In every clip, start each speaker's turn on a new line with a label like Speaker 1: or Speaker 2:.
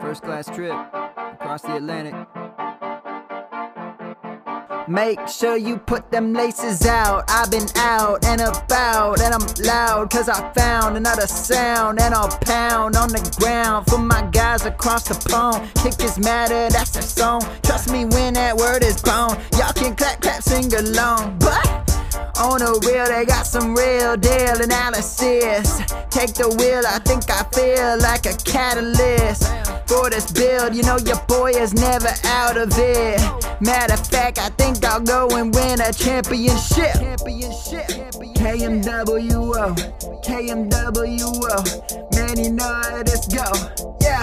Speaker 1: First class trip across the Atlantic. Make sure you put them laces out. I've been out and about, and I'm loud cause I found another sound. And I'll pound on the ground for my guys across the pond. Kick is matter, that's their song. Trust me when that word is gone. Y'all can clap, clap, sing along. But on the wheel, they got some real deal analysis. Take the wheel, I think I feel like a catalyst for this build. You know your boy is never out of it. Matter of fact, I think I'll go and win a championship. KMWO, KMWO. Man, you know how this go. Yeah.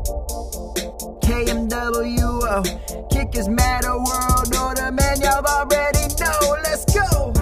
Speaker 1: KMWO. Kickers matter, world order. Man, y'all already know. Let's go.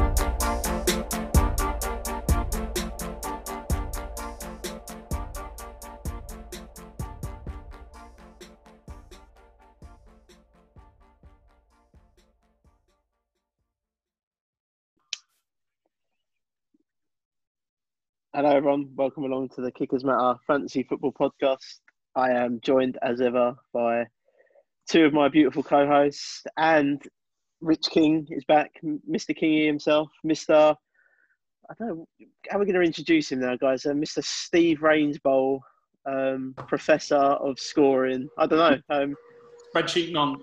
Speaker 2: Hello everyone, welcome along to the Kickers Matter Fantasy Football Podcast. I am joined as ever by two of my beautiful co-hosts, and Rich King is back, Mr. Kingy himself, I don't know, how are we going to introduce him now guys? Mr. Steve Rainsbowl, Professor of Scoring, I don't know.
Speaker 3: Spreadsheet nonce.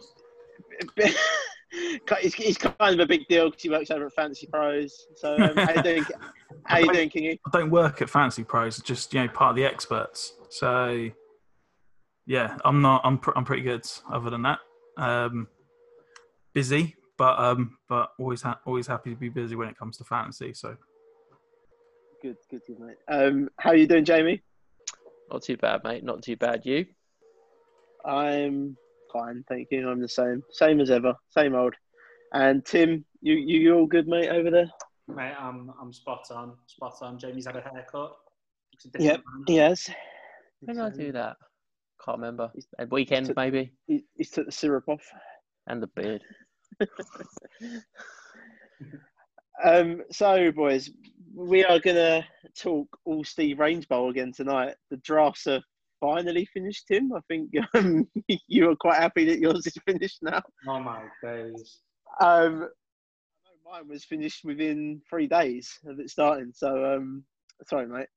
Speaker 2: He's kind of a big deal because he works over at Fantasy Pros. So how you doing, Kingy?
Speaker 4: I don't work at Fantasy Pros, just part of the experts. So yeah, I'm pretty good. Other than that, busy, but always happy to be busy when it comes to fantasy. So
Speaker 2: good, mate. How are you doing, Jamie?
Speaker 5: Not too bad, mate. Not too bad. You?
Speaker 2: I'm fine, thank you. I'm the same as ever, same old. And Tim, you all good, mate, over there?
Speaker 3: Mate, I'm spot on. Jamie's had a haircut.
Speaker 2: Yep, he has.
Speaker 5: When did I do that? Can't remember. At weekend, maybe.
Speaker 2: He's took the syrup off.
Speaker 5: And the beard.
Speaker 2: So, boys, we are going to talk all Steve Rainsbowl again tonight. The drafts are finally finished, Tim. I think you are quite happy that yours is finished now.
Speaker 3: Oh, my days.
Speaker 2: I know mine was finished within 3 days of it starting. So, sorry, mate.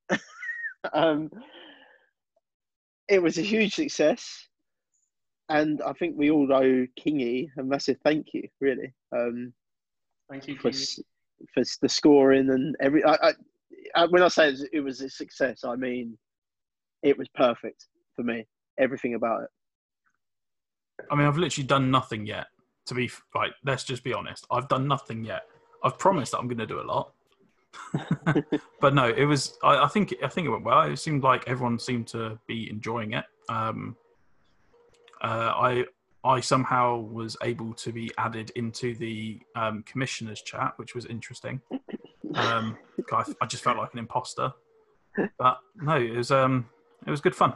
Speaker 2: It was a huge success. And I think we all owe Kingy a massive thank you, really.
Speaker 3: Thank you,
Speaker 2: for
Speaker 3: Kingy.
Speaker 2: For the scoring and every. When I say it was a success, I mean it was perfect for me. Everything about it.
Speaker 4: I mean, I've literally done nothing yet. To be let's just be honest. I've done nothing yet. I've promised that I'm going to do a lot, but no, it was. I think it went well. It seemed like everyone seemed to be enjoying it. I somehow was able to be added into the commissioners chat, which was interesting. I just felt like an imposter, but no, it was good fun.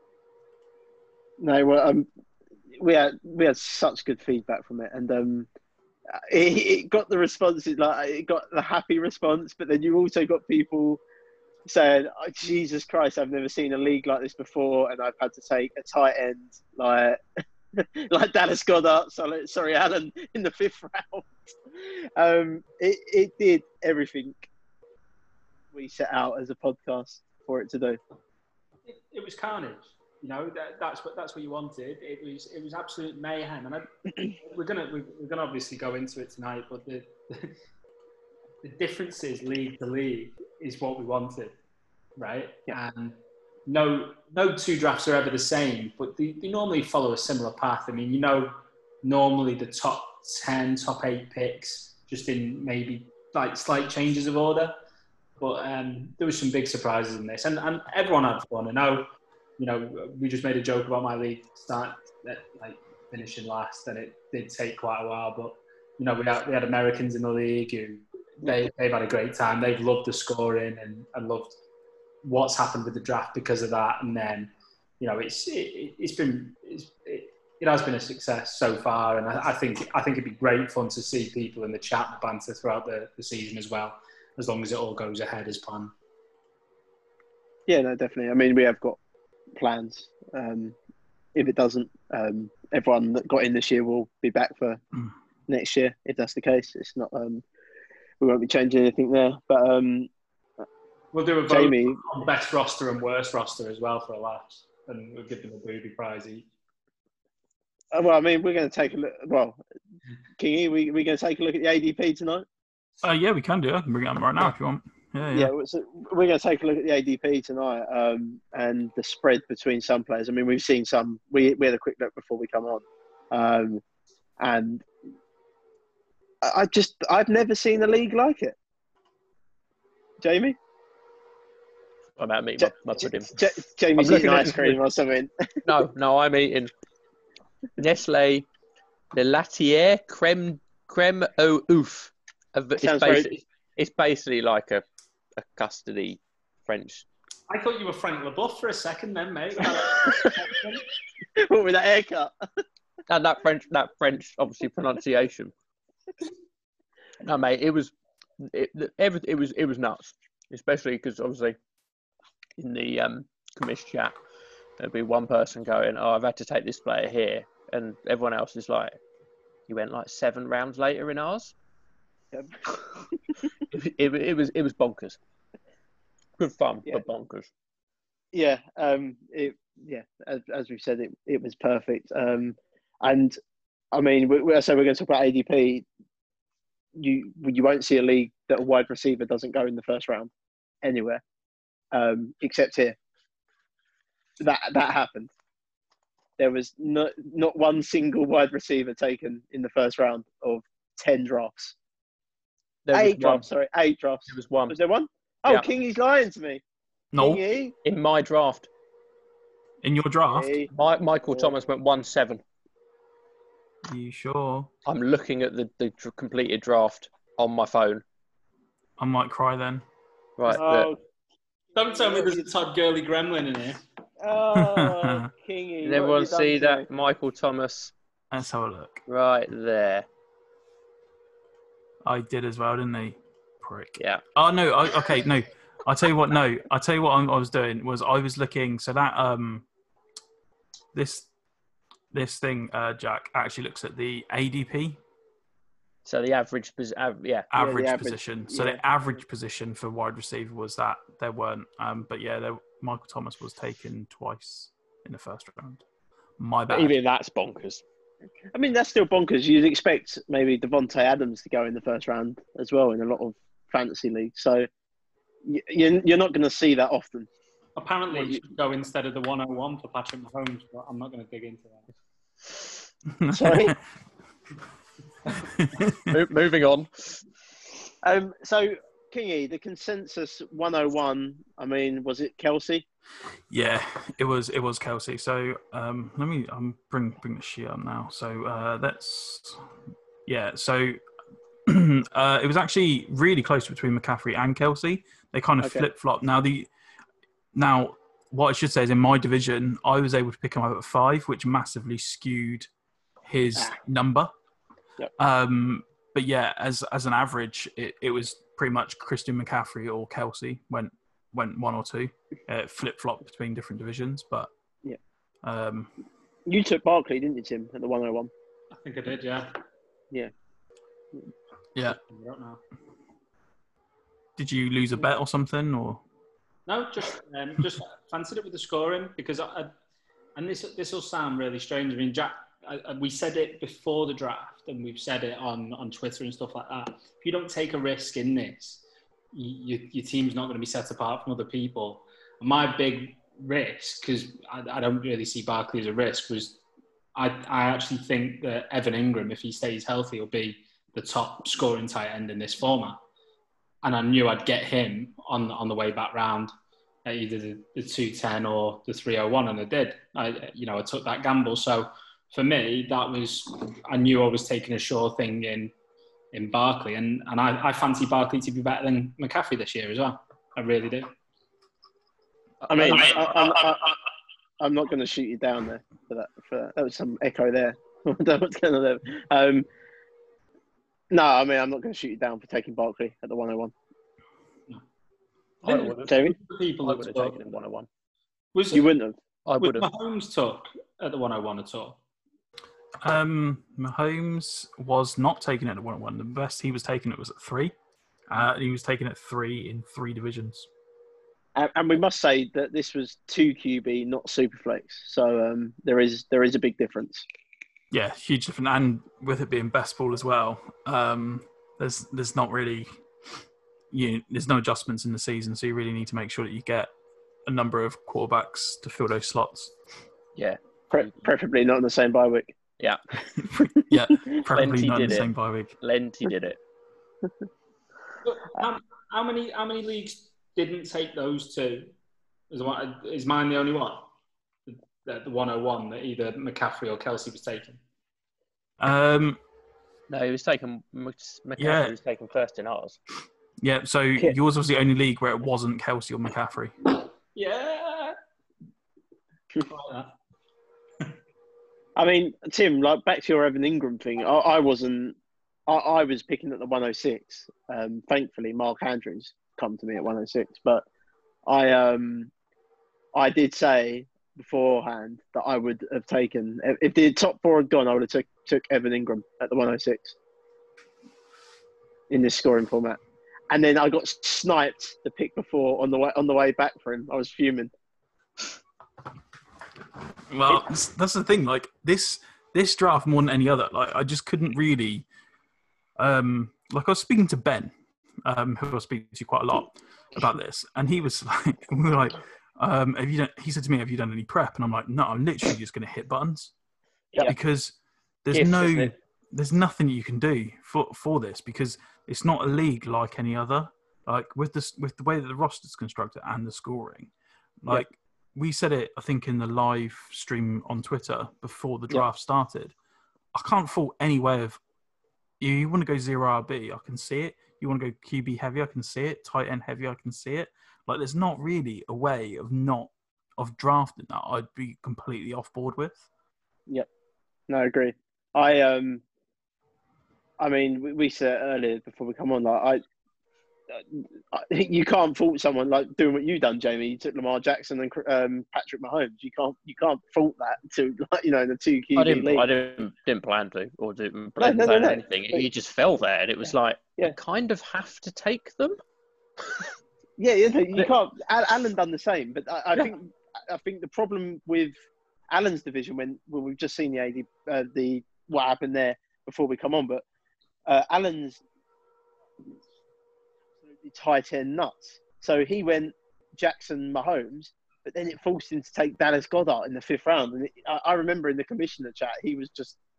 Speaker 2: No, well, we had such good feedback from it, and it got the responses, like it got the happy response, but then you also got people saying, oh, Jesus Christ, I've never seen a league like this before, and I've had to take a tight end like Dallas Goddard, sorry Alan, in the 5th round. It did everything we set out as a podcast for it to do.
Speaker 3: It was carnage. You know, that's what you wanted. It was absolute mayhem, and we're gonna obviously go into it tonight. But the differences league to league is what we wanted, right?
Speaker 2: Yeah.
Speaker 3: And no two drafts are ever the same, but they normally follow a similar path. I mean, normally the top 10, top 8 picks, just in maybe like slight changes of order. But there was some big surprises in this, and everyone had fun. I know. We just made a joke about my league finishing last, and it did take quite a while. But we had Americans in the league who they've had a great time. They've loved the scoring and loved what's happened with the draft because of that. And then it has been a success so far, and I think it'd be great fun to see people in the chat and banter throughout the season as well, as long as it all goes ahead as planned.
Speaker 2: Yeah, no, definitely. I mean, we have got plans if it doesn't, everyone that got in this year will be back for next year. If that's the case, it's not. We won't be changing anything there. But
Speaker 3: we'll do a vote
Speaker 2: Jamie,
Speaker 3: on best roster and worst roster as well for a last, and we'll give them a booby prize each.
Speaker 2: well, I mean, we're going to take a look. Well, Kingy, we're going to take a look at the ADP tonight.
Speaker 4: Yeah, we can do. I can bring it up right now if you want. Yeah.
Speaker 2: So we're going to take a look at the ADP tonight and the spread between some players. I mean, we've seen some. We had a quick look before we come on, and I've never seen a league like it. Jamie?
Speaker 5: What about me? My pudding.
Speaker 2: Jamie's eating ice cream or something.
Speaker 5: No, I'm eating Nestle Le Latier Creme au Ouf. It's basically like a custody French.
Speaker 3: I thought you were Frank LeBouf for a second then, mate.
Speaker 2: What with that haircut?
Speaker 5: And that French obviously pronunciation. No, mate, it was nuts. Especially because obviously in the commish chat there'd be one person going, "Oh, I've had to take this player here," and everyone else is like, "You went like 7 rounds later in ours."
Speaker 2: Yep.
Speaker 5: It was bonkers. Good fun, but bonkers.
Speaker 2: Yeah, as we've said, it was perfect. And I mean, we're going to talk about ADP. You won't see a league that a wide receiver doesn't go in the first round anywhere, except here. That happened. There was not one single wide receiver taken in the first round of 10 drafts. 8 drafts. There
Speaker 5: was one.
Speaker 2: Was there one? Oh, yeah. Kingy's lying to me.
Speaker 4: No.
Speaker 2: Kingy.
Speaker 5: In my draft.
Speaker 4: In your draft?
Speaker 5: Michael Thomas went 1-7.
Speaker 4: Are you sure?
Speaker 5: I'm looking at the completed draft on my phone.
Speaker 4: I might cry then.
Speaker 5: Right.
Speaker 3: Don't tell me there's a type girly gremlin in here.
Speaker 2: Oh, Kingy.
Speaker 5: Did everyone see that? Michael Thomas.
Speaker 4: Let's have a look.
Speaker 5: Right there.
Speaker 4: I did as well, didn't he? Prick.
Speaker 5: Yeah.
Speaker 4: Oh, no. Okay, no. I'll tell you what. No. I'll tell you what I was doing was I was looking. So that this thing, Jack, actually looks at the ADP.
Speaker 5: So the average position.
Speaker 4: Average position. So the average position for wide receiver was that there weren't. But yeah, Michael Thomas was taken twice in the first round. My bad.
Speaker 5: Even that's bonkers.
Speaker 2: I mean, that's still bonkers. You'd expect maybe Devontae Adams to go in the first round as well in a lot of fantasy leagues. So you're not going to see that often.
Speaker 3: Apparently, you should go instead of the 101 for Patrick Mahomes, but I'm not going to dig into that.
Speaker 2: Sorry.
Speaker 5: Moving on.
Speaker 2: So, Kingy, the consensus 101, I mean, was it Kelsey?
Speaker 4: Yeah, it was Kelsey. So let me bring the sheet up now. So So it was actually really close between McCaffrey and Kelsey. They kind of flip flop. Now what I should say is in my division, I was able to pick him up at 5, which massively skewed his number.
Speaker 2: Yep.
Speaker 4: But yeah, as an average, it was pretty much Christian McCaffrey or Kelsey went 1 or 2. Flip flop between different divisions, but
Speaker 2: yeah. You took Barkley, didn't you, Tim, at the 101?
Speaker 3: I think I did, yeah.
Speaker 2: Yeah.
Speaker 4: Yeah. Did you lose a bet or something, or?
Speaker 3: No, just fancied it with the scoring because and this will sound really strange. I mean, Jack, we said it before the draft, and we've said it on Twitter and stuff like that. If you don't take a risk in this, your team's not going to be set apart from other people. And my big risk, because I don't really see Barkley as a risk, was I actually think that Evan Ingram, if he stays healthy, will be the top scoring tight end in this format. And I knew I'd get him on the way back round at either the 210 or the 301, and I did. I took that gamble. So for me, I knew I was taking a sure thing in Barkley, and I fancy Barkley to be better than McCaffrey this year as well. I really do.
Speaker 2: I mean, I'm not going to shoot you down there for that. That was some echo there. I don't know what's going on there. No, I mean, I'm not going to shoot you down for taking Barkley at the 101.
Speaker 5: I would have.
Speaker 2: Jamie?
Speaker 3: People
Speaker 5: I would have taken him 101.
Speaker 2: You wouldn't have.
Speaker 5: I would have.
Speaker 3: Mahomes took at the 101 at all?
Speaker 4: Mahomes was not taken at the 101. The best he was taking it was at 3. He was taken at 3 in 3 divisions.
Speaker 2: And we must say that this was 2 QB, not Superflex. So there is a big difference.
Speaker 4: Yeah, huge difference. And with it being best ball as well, there's not really, there's no adjustments in the season. So you really need to make sure that you get a number of quarterbacks to fill those slots.
Speaker 5: Yeah.
Speaker 2: Preferably not in the same bye week.
Speaker 5: Yeah.
Speaker 4: Yeah, preferably
Speaker 5: Plenty
Speaker 4: not in
Speaker 5: did
Speaker 4: the
Speaker 5: it.
Speaker 4: same bye week.
Speaker 5: Plenty did it.
Speaker 3: How many leagues didn't take those 2? Is mine the only one? The 101 that either McCaffrey or Kelsey was taking?
Speaker 5: No, he was taken. McCaffrey was taken first in ours.
Speaker 4: Yeah, so yours was the only league where it wasn't Kelsey or McCaffrey.
Speaker 3: Yeah. Like that.
Speaker 2: I mean, Tim, like back to your Evan Ingram thing. I wasn't. I was picking at the 106. Thankfully, Mark Andrews come to me at 106. But I did say beforehand that I would have taken, if the top 4 had gone, I would have took Evan Ingram at the 106 in this scoring format. And then I got sniped the pick before on the way back for him. I was fuming.
Speaker 4: Well, that's the thing. Like this draft more than any other. Like I just couldn't really. Like I was speaking to Ben, who I speak to quite a lot about this, and he was like, we were like, "Have you done?" He said to me, "Have you done any prep?" And I'm like, "No, I'm literally just going to hit buttons, because there's nothing you can do for this because it's not a league like any other. Like with the way that the roster's constructed and the scoring, like." We said it, I think, in the live stream on Twitter before the draft started. I can't fault any way of... You want to go 0 RB, I can see it. You want to go QB heavy, I can see it. Tight end heavy, I can see it. Like, there's not really a way of drafting that I'd be completely off board with.
Speaker 2: Yep. No, I agree. I mean, we said earlier before we come on, like, you can't fault someone like doing what you've done, Jamie. You took Lamar Jackson and Patrick Mahomes. You can't fault that to, like, in the 2 QB league.
Speaker 5: I didn't plan to or didn't plan anything. He just fell there, and it was like you kind of have to take them.
Speaker 2: Yeah, you can't. Alan done the same, but I think the problem with Alan's division when we've just seen the what happened there before we come on, but Alan's tight end nuts. So he went Jackson Mahomes, but then it forced him to take Dallas Goedert in the 5th round. And I remember in the commissioner chat, he was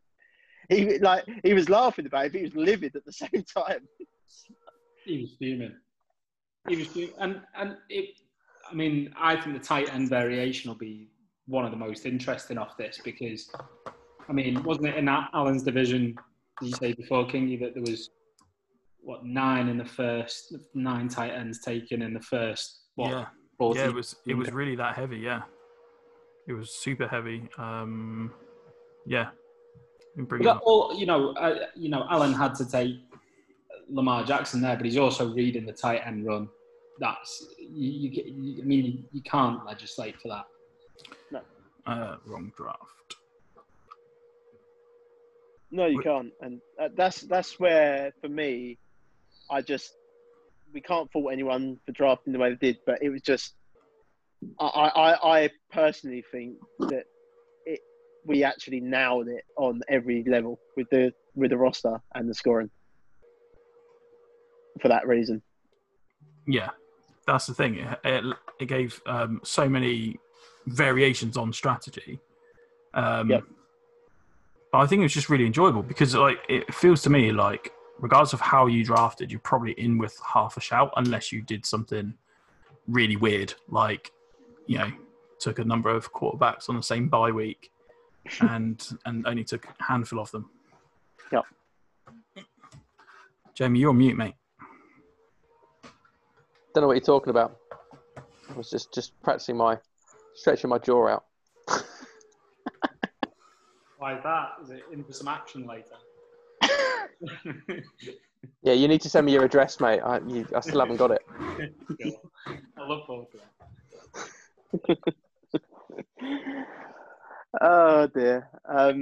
Speaker 2: laughing about it, but he was livid at the same time.
Speaker 3: He was fuming. And I mean, I think the tight end variation will be one of the most interesting off this because, I mean, wasn't it in Alan's division, did you say before, Kingy, that there was 9 in the first, 9 tight ends taken in the first,
Speaker 4: 40? Yeah, it was really that heavy, yeah. It was super heavy. Yeah.
Speaker 3: Alan had to take Lamar Jackson there, but he's also reading the tight end run. That's, you can't legislate for that.
Speaker 2: No.
Speaker 4: Wrong draft.
Speaker 2: No, you can't. And that's where, for me, we can't fault anyone for drafting the way they did, but it was just, I personally think that we actually nailed it on every level with the roster and the scoring for that reason.
Speaker 4: Yeah, that's the thing. It gave so many variations on strategy. But I think it was just really enjoyable because, like, it feels to me like, regardless of how you drafted, you're probably in with half a shout unless you did something really weird, like, took a number of quarterbacks on the same bye week and only took a handful of them.
Speaker 2: Yep.
Speaker 4: Jamie, you're on mute, mate.
Speaker 5: Don't know what you're talking about. I was just practicing stretching my jaw out.
Speaker 3: Why is that? Is it in for some action later?
Speaker 5: Yeah, you need to send me your address, mate. I still haven't got it.
Speaker 3: I look forward to
Speaker 2: Oh dear.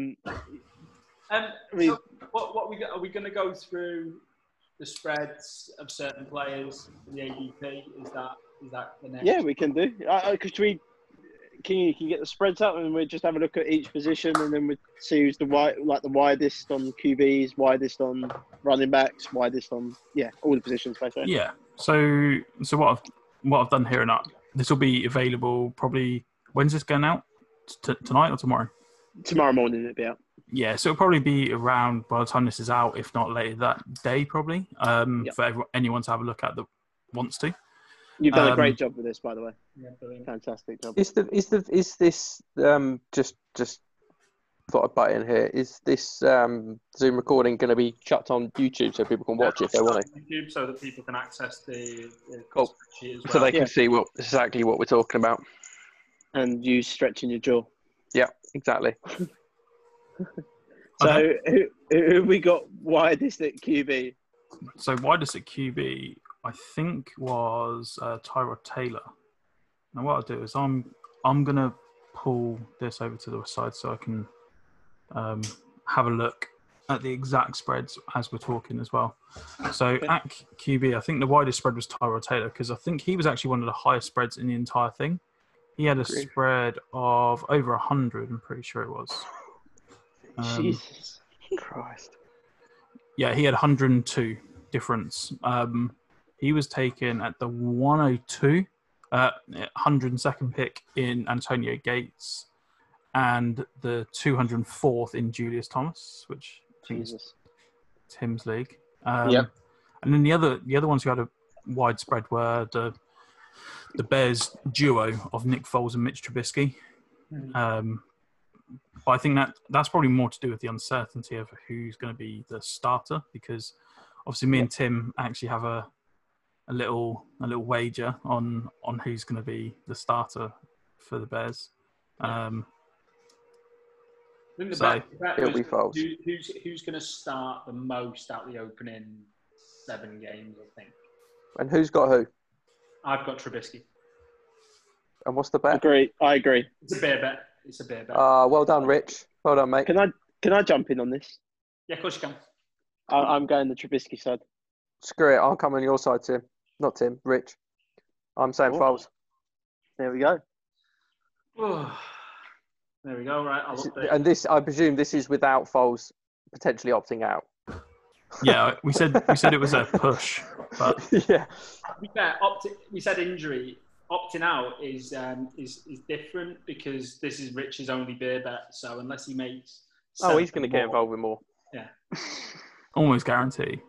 Speaker 3: So are we going to go through the spreads of certain players for the ADP? Is that the next?
Speaker 2: Yeah, we can do. Can you get the spreads up, and we'll just have a look at each position, and then we see who's the widest on QBs, widest on running backs, widest on all the positions basically.
Speaker 4: Yeah. So what I've done here, and this will be available probably. When's this going out? Tonight or tomorrow?
Speaker 2: Tomorrow morning it'll be out.
Speaker 4: Yeah, so it'll probably be around by the time this is out, if not later that day, probably. For anyone to have a look at that wants to.
Speaker 2: You've done a great job with this, by the way.
Speaker 3: Yeah, brilliant.
Speaker 2: Fantastic job.
Speaker 5: Is this just thought I'd butt in here? Is this Zoom recording going to be chucked on YouTube so people can watch it if they want to?
Speaker 3: YouTube so that people can access the
Speaker 5: Cool.
Speaker 3: spreadsheet as well.
Speaker 5: So they can see exactly what we're talking about.
Speaker 2: And you stretching your jaw.
Speaker 5: Yeah, exactly.
Speaker 2: So who we got widest at QB?
Speaker 4: So widest at QB, I think was Tyrod Taylor. Now what I'll do is I'm gonna pull this over to the side so I can have a look at the exact spreads as we're talking as well. So at QB, I think the widest spread was Tyrod Taylor because I think he was actually one of the highest spreads in the entire thing. He had a spread of over 100. I'm pretty sure it was.
Speaker 2: Jesus Christ.
Speaker 4: Yeah, he had 102 difference. He was taken at the 102, 102nd pick in Antonio Gates, and the 204th in Julius Thomas, which is Tim's league. And then the other ones who had a widespread were the Bears duo of Nick Foles and Mitch Trubisky. But I think that's probably more to do with the uncertainty of who's going to be the starter, because obviously me and Tim actually have a little wager on who's going to be the starter for the Bears.
Speaker 3: I think
Speaker 5: it'll be Foles.
Speaker 3: Who's going to start the most out the opening 7 games, I think.
Speaker 5: And who's got who?
Speaker 3: I've got Trubisky.
Speaker 5: And what's the bet?
Speaker 2: I agree.
Speaker 3: It's a beer bet.
Speaker 5: Well done, Rich. Well done, mate.
Speaker 2: Can I jump in on this?
Speaker 3: Yeah, of course you can.
Speaker 2: I'm going the Trubisky side.
Speaker 5: Screw it. I'll come on your side, Tim. Not Tim, Rich. I'm saying Foles.
Speaker 2: There we go.
Speaker 3: There we go. Right. I'll update.
Speaker 5: And this, I presume, this is without Foles potentially opting out.
Speaker 4: Yeah, we said it was a push, but
Speaker 5: yeah.
Speaker 3: We said injury. Opting out is different because this is Rich's only beer bet. So unless he makes,
Speaker 5: he's going to get involved with more.
Speaker 3: Yeah,
Speaker 4: almost guarantee.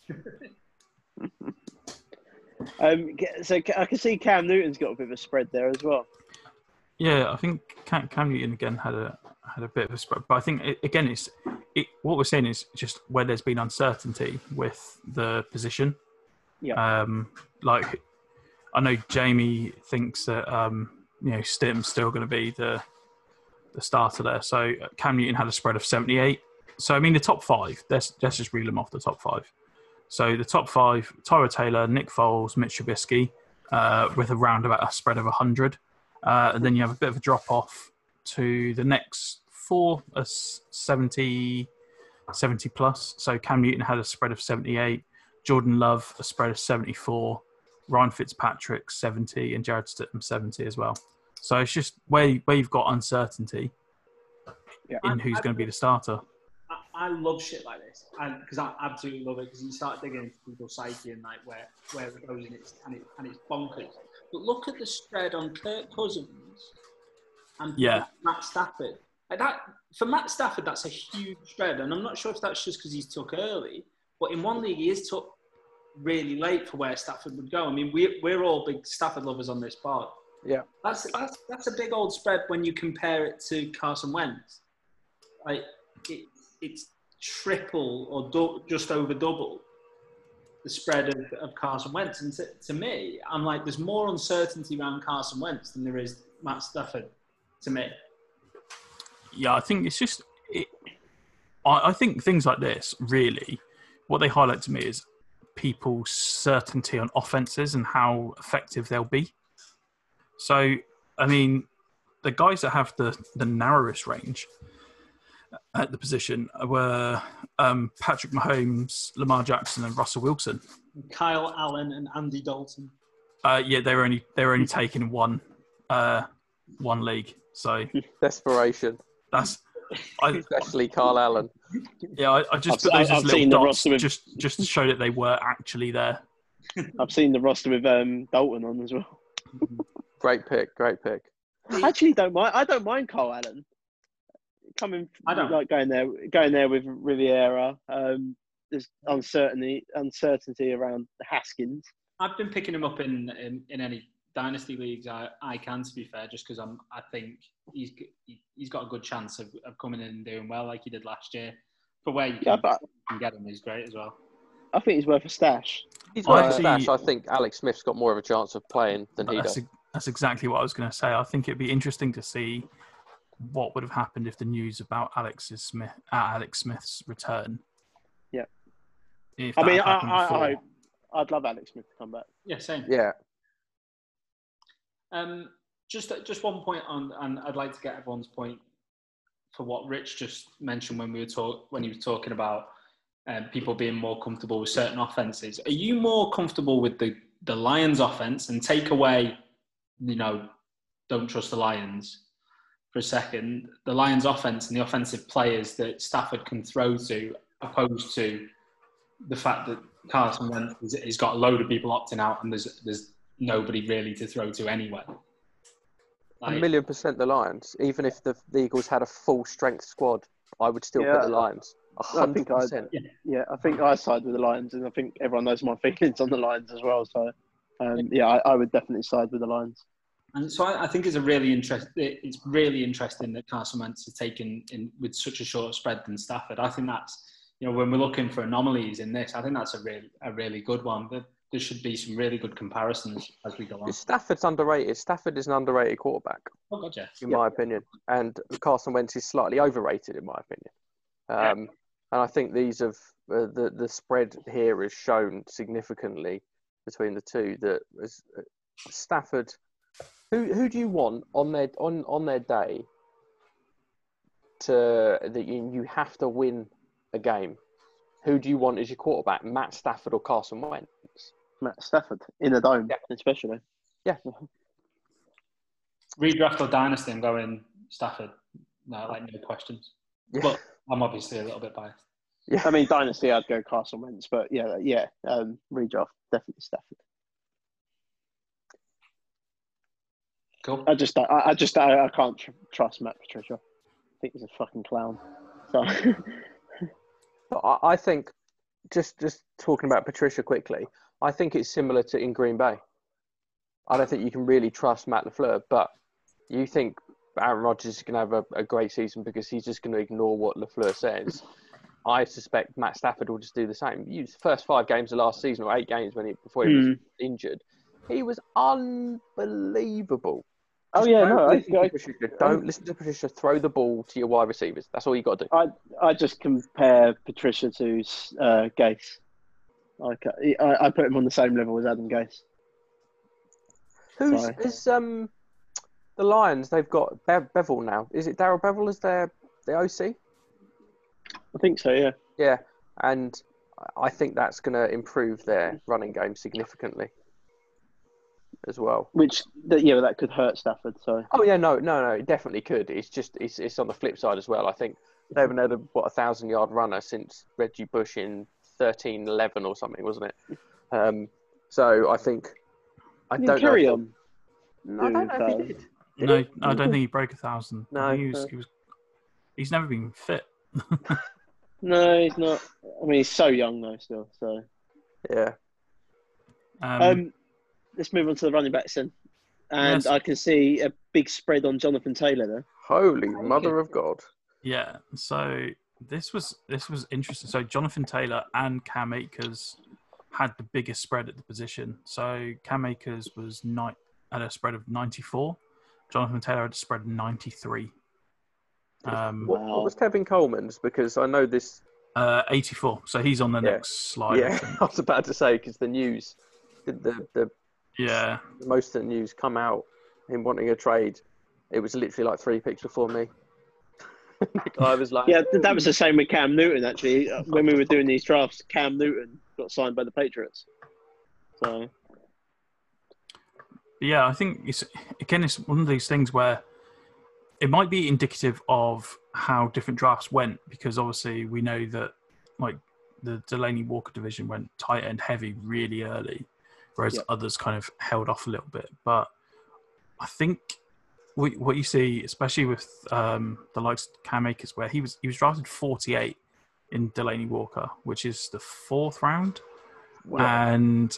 Speaker 2: So I can see Cam Newton's got a bit of a spread there as well.
Speaker 4: Yeah, I think Cam Newton again had a bit of a spread, but I think what we're saying is just where there's been uncertainty with the position.
Speaker 2: Yeah.
Speaker 4: Like I know Jamie thinks that Stim's still going to be the starter there. So Cam Newton had a spread of 78. So I mean the top 5. Let's just reel them off the top 5. So the top 5: Tyrod Taylor, Nick Foles, Mitch Trubisky, with around about a spread of 100. And then you have a bit of a drop off to the next 4, 70 plus. So Cam Newton had a spread of 78, Jordan Love a spread of 74, Ryan Fitzpatrick 70, and Jared Stidham 70 as well. So it's just where you've got uncertainty in who's going to be the starter.
Speaker 3: I love shit like this, because I absolutely love it. Because you start digging into people's psyche and like where it goes, and it's bonkers. But look at the spread on Kirk Cousins and Matt Stafford. Like that, for Matt Stafford, that's a huge spread, and I'm not sure if that's just because he's took early, but in one league he is took really late for where Stafford would go. I mean, we're all big Stafford lovers on this pod.
Speaker 5: Yeah,
Speaker 3: that's a big old spread when you compare it to Carson Wentz. Like it's triple or just over double the spread of Carson Wentz. And to me, I'm like, there's more uncertainty around Carson Wentz than there is Matt Stafford, to me.
Speaker 4: Yeah, I think it's just... I think things like this, really, what they highlight to me is people's certainty on offences and how effective they'll be. So, I mean, the guys that have the narrowest range at the position were Patrick Mahomes, Lamar Jackson, and Russell Wilson.
Speaker 3: Kyle Allen and Andy Dalton.
Speaker 4: Yeah, they were only taking one league. So
Speaker 5: Desperation.
Speaker 4: that's
Speaker 5: Especially Carl Allen.
Speaker 4: Yeah, I just put those as
Speaker 2: I've seen
Speaker 4: little
Speaker 2: the
Speaker 4: dots
Speaker 2: roster with-
Speaker 4: just to show that they were actually there.
Speaker 2: I've seen the roster with Dalton on as well.
Speaker 5: Great pick.
Speaker 2: I actually don't mind. I don't mind Carl Allen coming.
Speaker 3: I don't.
Speaker 2: Like going there with Riviera. There's uncertainty around Haskins.
Speaker 3: I've been picking him up in any dynasty leagues I can, to be fair, just because I think he's got a good chance of coming in and doing well like he did last year. For where you can get him is great as well.
Speaker 2: I think he's worth a stash.
Speaker 5: He's worth a
Speaker 4: Actually-
Speaker 5: stash. I think Alex Smith's got more of a chance of playing than he does.
Speaker 4: That's exactly what I was going to say. I think it'd be interesting to see what would have happened if the news about Alex Smith's return.
Speaker 2: Yeah.
Speaker 4: If
Speaker 2: I
Speaker 4: that
Speaker 2: mean,
Speaker 4: happened before.
Speaker 2: I'd love Alex Smith to come back.
Speaker 3: Yeah, same.
Speaker 5: Yeah.
Speaker 3: Just one point on, and I'd like to get everyone's point for what Rich just mentioned when he was talking about people being more comfortable with certain offenses. Are you more comfortable with the Lions offense and take away, don't trust the Lions for a second, the Lions offense and the offensive players that Stafford can throw to, opposed to the fact that Carson Wentz has got a load of people opting out and there's nobody really to throw to anyway?
Speaker 5: A 1,000,000% the Lions. Even if the Eagles had a full strength squad, I would still pick the Lions. 100%.
Speaker 2: I think I side with the Lions, and I think everyone knows my feelings on the Lions as well. So, I would definitely side with the Lions.
Speaker 3: And so I think it's really interesting that Carson Wentz has taken in with such a short spread than Stafford. I think that's, when we're looking for anomalies in this, I think that's a really good one. There should be some really good comparisons as we go on.
Speaker 5: Stafford's underrated. Stafford is an underrated quarterback,
Speaker 3: Oh, God, yes.
Speaker 5: in my opinion. And Carson Wentz is slightly overrated, in my opinion. And I think these have the spread here has shown significantly between the two that Stafford. Who do you want on their day that you have to win a game? Who do you want as your quarterback, Matt Stafford or Carson Wentz?
Speaker 2: Matt Stafford in a dome, especially.
Speaker 5: Yeah.
Speaker 3: Redraft or dynasty, I'm going Stafford. No questions.
Speaker 5: Yeah.
Speaker 3: But I'm obviously a little bit biased.
Speaker 5: Yeah.
Speaker 2: I mean, dynasty, I'd go Carson Wentz, but redraft, definitely Stafford.
Speaker 3: Cool.
Speaker 2: I can't trust Matt Patricia. I think he's a fucking clown. So.
Speaker 5: I think, just talking about Patricia quickly, I think it's similar to in Green Bay. I don't think you can really trust Matt LaFleur, but you think Aaron Rodgers is going to have a great season because he's just going to ignore what LaFleur says. I suspect Matt Stafford will just do the same. His first 5 games of last season, or 8 games before he was injured, he was unbelievable.
Speaker 2: Oh yeah,
Speaker 5: Don't listen to Patricia. Throw the ball to your wide receivers. That's all you got to do.
Speaker 2: I just compare Patricia to Gase. I put him on the same level as Adam Gase.
Speaker 5: Is the Lions? They've got Bevel now. Is it Darrell Bevel as the OC?
Speaker 2: I think so. Yeah.
Speaker 5: Yeah, and I think that's going to improve their running game significantly as well.
Speaker 2: That could hurt Stafford. So.
Speaker 5: Oh yeah, no, it definitely could. It's just it's on the flip side as well. I think they haven't had a 1,000-yard runner since Reggie Bush in 13-11 or something, wasn't it? So I think I don't
Speaker 2: carry
Speaker 5: know.
Speaker 2: on.
Speaker 5: No, I don't know if he did.
Speaker 4: No, I don't think he broke 1,000.
Speaker 5: No,
Speaker 4: he's never been fit.
Speaker 2: No, he's not. I mean, he's so young though, still. So
Speaker 5: yeah.
Speaker 2: Let's move on to the running backs then. And
Speaker 4: Yes.
Speaker 2: I can see a big spread on Jonathan Taylor there.
Speaker 5: Holy mother of God!
Speaker 4: Yeah, so this was interesting. So Jonathan Taylor and Cam Akers had the biggest spread at the position. So Cam Akers had a spread of 94. Jonathan Taylor had a spread of 93.
Speaker 5: What was Tevin Coleman's? Because I know this.
Speaker 4: 84. So he's on the next slide. I
Speaker 5: Yeah,
Speaker 4: think.
Speaker 5: I was about to say because the news, the
Speaker 4: Yeah.
Speaker 5: most of the news come out him wanting a trade It was literally like 3 picks before me. I was like,
Speaker 2: Yeah, that was the same with Cam Newton, actually. When we were doing these drafts, Cam Newton got signed by the Patriots. So,
Speaker 4: Yeah, I think it's one of those things where it might be indicative of how different drafts went, because obviously we know that like the Delaney Walker division went tight end heavy really early, whereas others kind of held off a little bit. But I think what you see, especially with the likes of Cam Akers, where he was drafted 48 in Delaney Walker, which is the 4th round, and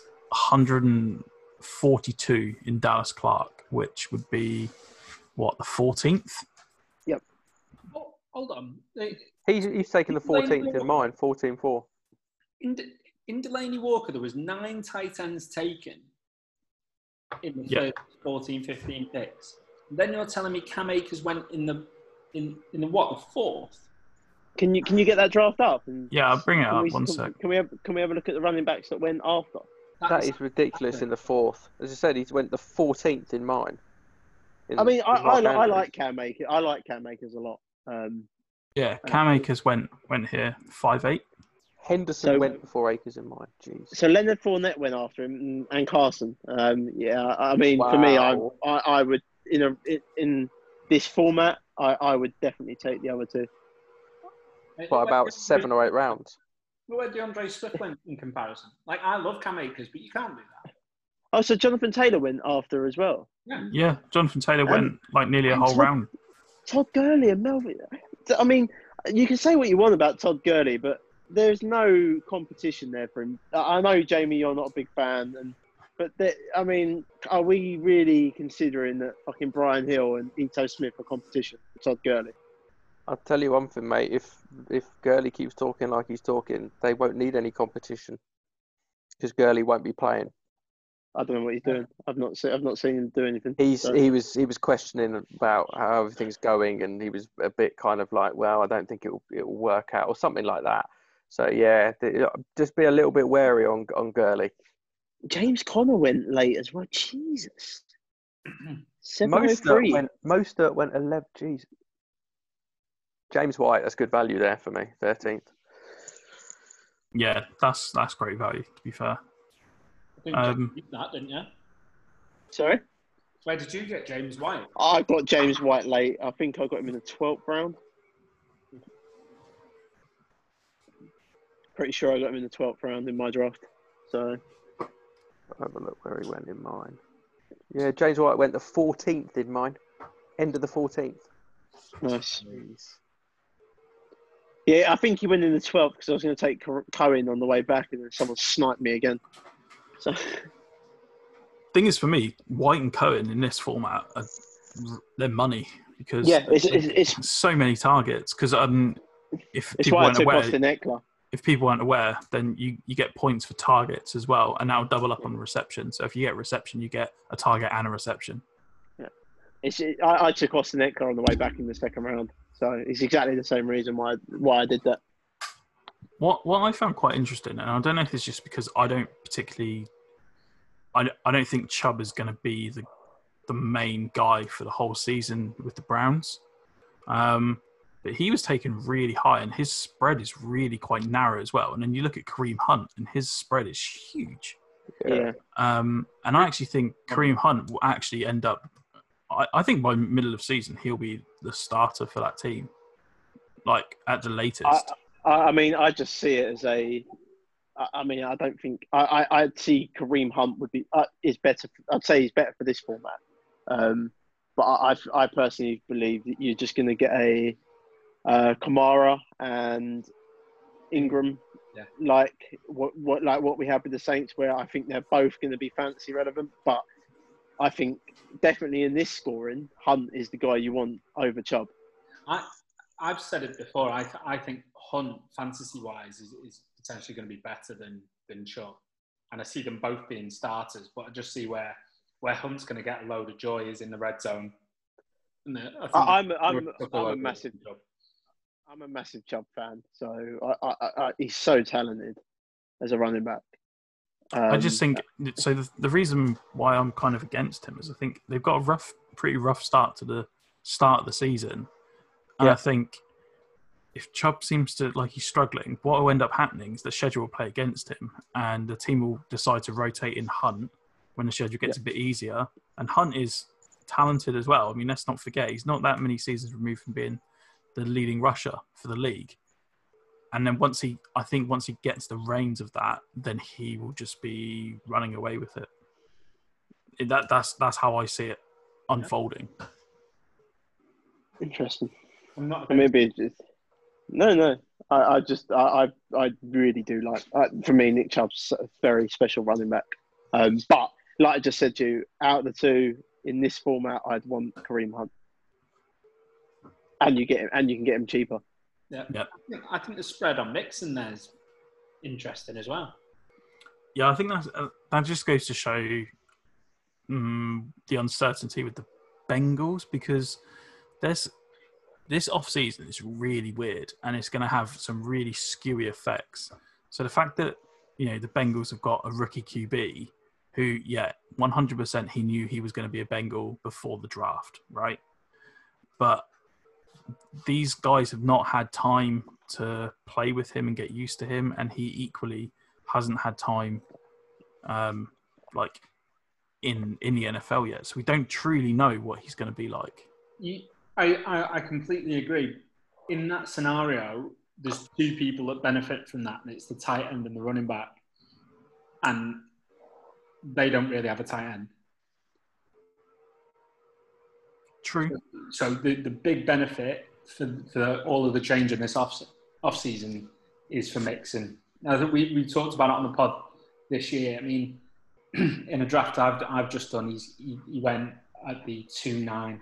Speaker 4: 142 in Dallas Clark, which would be the 14th.
Speaker 2: yep.
Speaker 3: Oh, hold on.
Speaker 5: he's taken the 14th in mine, 14-4.
Speaker 3: In Delaney Walker, there was 9 tight ends taken in the first 14, 15 picks. And then you're telling me Cam Akers went in the 4th?
Speaker 2: Can you get that draft up? And
Speaker 4: Yeah, I'll bring it up. One sec.
Speaker 2: Can we have a look at the running backs that went after?
Speaker 5: That is ridiculous in the 4th. As I said, he went the 14th in mine.
Speaker 2: I mean, I like Cam Akers. I like Cam Akers a lot.
Speaker 4: Cam Akers went here 5'8".
Speaker 5: Henderson went before Akers in mine. Jeez.
Speaker 2: So Leonard Fournette went after him, and Carson. I mean, for me, I would in this format, I would definitely take the other two.
Speaker 5: By about 7 or 8 rounds.
Speaker 3: Where DeAndre Swift went in comparison? Like, I love Cam Akers, but you can't do that.
Speaker 2: Oh, so Jonathan Taylor went after as well.
Speaker 4: Yeah, Jonathan Taylor went like nearly a whole round.
Speaker 2: Todd Gurley and Melvin. I mean, you can say what you want about Todd Gurley, but there's no competition there for him. I know, Jamie, you're not a big fan, but I mean, are we really considering that fucking Brian Hill and Ito Smith are competition for Todd Gurley?
Speaker 5: I'll tell you one thing, mate. If Gurley keeps talking like he's talking, they won't need any competition because Gurley won't be playing.
Speaker 2: I don't know what he's doing. I've not seen him do anything.
Speaker 5: He was questioning about how everything's going, and he was a bit kind of like, well, I don't think it will work out or something like that. So yeah, just be a little bit wary on Gurley.
Speaker 2: James Conner went late as well. Jesus. 703.
Speaker 5: Mostert went 11. Jeez. James White, that's good value there for me, 13th.
Speaker 4: Yeah, that's great value, to be fair.
Speaker 3: I think you did that, didn't you?
Speaker 2: Sorry?
Speaker 3: Where did you get James White?
Speaker 2: I got James White late. I think I got him in the 12th round. Pretty sure I got him in the 12th round in my draft. So
Speaker 5: I'll have a look where he went in mine. Yeah, James White went the 14th in mine. End of the 14th.
Speaker 2: nice.
Speaker 5: Jeez.
Speaker 2: Yeah, I think he went in the 12th because I was going to take Cohen on the way back, and then someone sniped me again. So,
Speaker 4: thing is, for me, White and Cohen in this format, they're money because
Speaker 2: it's
Speaker 4: so many targets. Because if
Speaker 2: it's
Speaker 4: people
Speaker 2: why I
Speaker 4: weren't
Speaker 2: took
Speaker 4: aware,
Speaker 2: Austin Eckler.
Speaker 4: if people weren't aware, then you get points for targets as well, and that'll double up on reception. So if you get reception, you get a target and a reception.
Speaker 2: I took Austin Eckler on the way back in the 2nd round, so it's exactly the same reason why I did that.
Speaker 4: What I found quite interesting, and I don't know if it's just because I don't think Chubb is going to be the main guy for the whole season with the Browns, but he was taken really high, and his spread is really quite narrow as well. And then you look at Kareem Hunt, and his spread is huge.
Speaker 2: Yeah.
Speaker 4: And I actually think Kareem Hunt will actually end up. I think by middle of season he'll be the starter for that team, like at the latest.
Speaker 2: I mean, I just see it as I mean, I don't think I'd see Kareem Hunt would be is better. I'd say he's better for this format. But I personally believe that you're just going to get a Kamara and Ingram, like what we have with the Saints, where I think they're both going to be fantasy relevant. But I think definitely in this scoring, Hunt is the guy you want over Chubb.
Speaker 3: I've said it before. I think Hunt, fantasy-wise, is potentially going to be better than Chubb. And I see them both being starters, but I just see where Hunt's going to get a load of joy is in the red zone. And
Speaker 2: I'm a massive Chubb fan, so he's so talented as a running back.
Speaker 4: I just think so. The reason why I'm kind of against him is I think they've got a pretty rough start to the start of the season. And
Speaker 5: Yeah.
Speaker 4: I think if Chubb seems to like he's struggling, what will end up happening is the schedule will play against him, and the team will decide to rotate in Hunt when the schedule gets a bit easier. And Hunt is talented as well. I mean, let's not forget he's not that many seasons removed from being the leading rusher for the league. And then once he gets the reins of that, then he will just be running away with it. That's how I see it unfolding.
Speaker 2: Interesting.
Speaker 3: I'm not.
Speaker 2: Or maybe it's just no. I really do like. For me, Nick Chubb's a very special running back. But like I just said to you, out of the two in this format, I'd want Kareem Hunt, and you can get him cheaper.
Speaker 3: Yeah.
Speaker 4: Yep.
Speaker 3: I think the spread on Mixon there is interesting as well.
Speaker 4: Yeah, I think that just goes to show the uncertainty with the Bengals, because this off-season is really weird and it's going to have some really skewy effects. So the fact that, the Bengals have got a rookie QB who, 100% he knew he was going to be a Bengal before the draft, right? But these guys have not had time to play with him and get used to him, and he equally hasn't had time in the NFL yet. So we don't truly know what he's going to be like.
Speaker 3: I completely agree. In that scenario, there's two people that benefit from that, and it's the tight end and the running back. And they don't really have a tight end.
Speaker 4: True.
Speaker 3: So the big benefit for all of the change in this off season is for Mixon. I think we talked about it on the pod this year. I mean, in a draft I've just done, he went at the 2-9.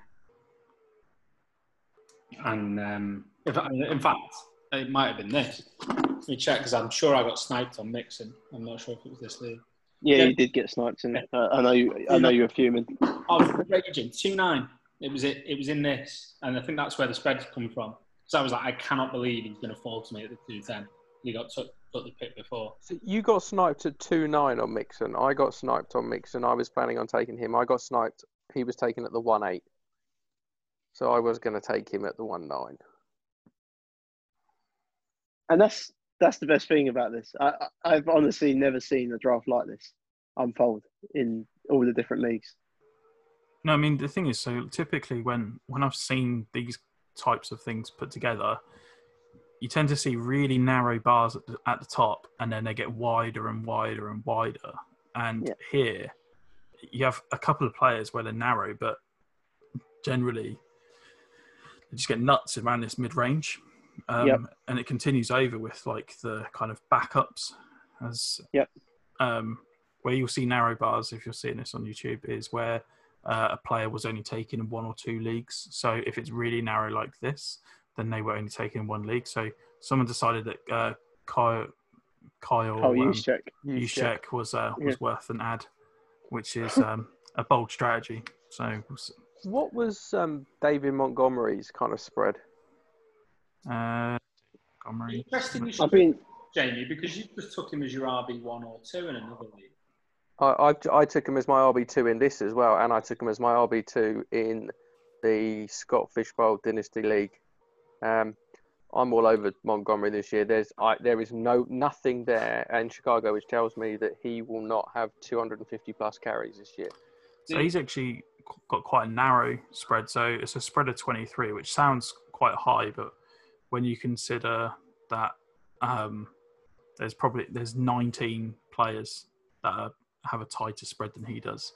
Speaker 3: And in fact, it might have been this. Let me check, because I'm sure I got sniped on Mixon. I'm not sure if it was this league.
Speaker 2: Yeah, you did get sniped, and I know you were fuming.
Speaker 3: I was raging. 2-9. It was in this, and I think that's where the spread's come from. So I was like, I cannot believe he's going to fall to me at the 2-10. He got took the pick before.
Speaker 5: So you got sniped at 2-9 on Mixon. I got sniped on Mixon. I was planning on taking him. I got sniped. He was taken at the 1-8. So I was going to take him at the 1-9.
Speaker 2: And that's the best thing about this. I've honestly never seen a draft like this unfold in all the different leagues.
Speaker 4: No, I mean, the thing is, so typically when I've seen these types of things put together, you tend to see really narrow bars at the top, and then they get wider and wider and wider. And here, you have a couple of players where they're narrow, but generally, they just get nuts around this mid-range. And it continues over with like the kind of backups as where you'll see narrow bars, if you're seeing this on YouTube, is where a player was only taken in one or two leagues. So if it's really narrow like this, then they were only taken in one league. So someone decided that Kyle Juszczyk was worth an ad, which is a bold strategy. So
Speaker 5: what was David Montgomery's kind of spread?
Speaker 4: Montgomery.
Speaker 3: Interesting, Jamie, because you just took him as your RB1 or 2 in another league.
Speaker 5: I took him as my RB2 in this as well, and I took him as my RB2 in the Scott Fishbowl Dynasty League. I'm all over Montgomery this year. There is nothing there in Chicago which tells me that he will not have 250 plus carries this year.
Speaker 4: So he's actually got quite a narrow spread. So it's a spread of 23, which sounds quite high, but when you consider that there's 19 players that have a tighter spread than he does.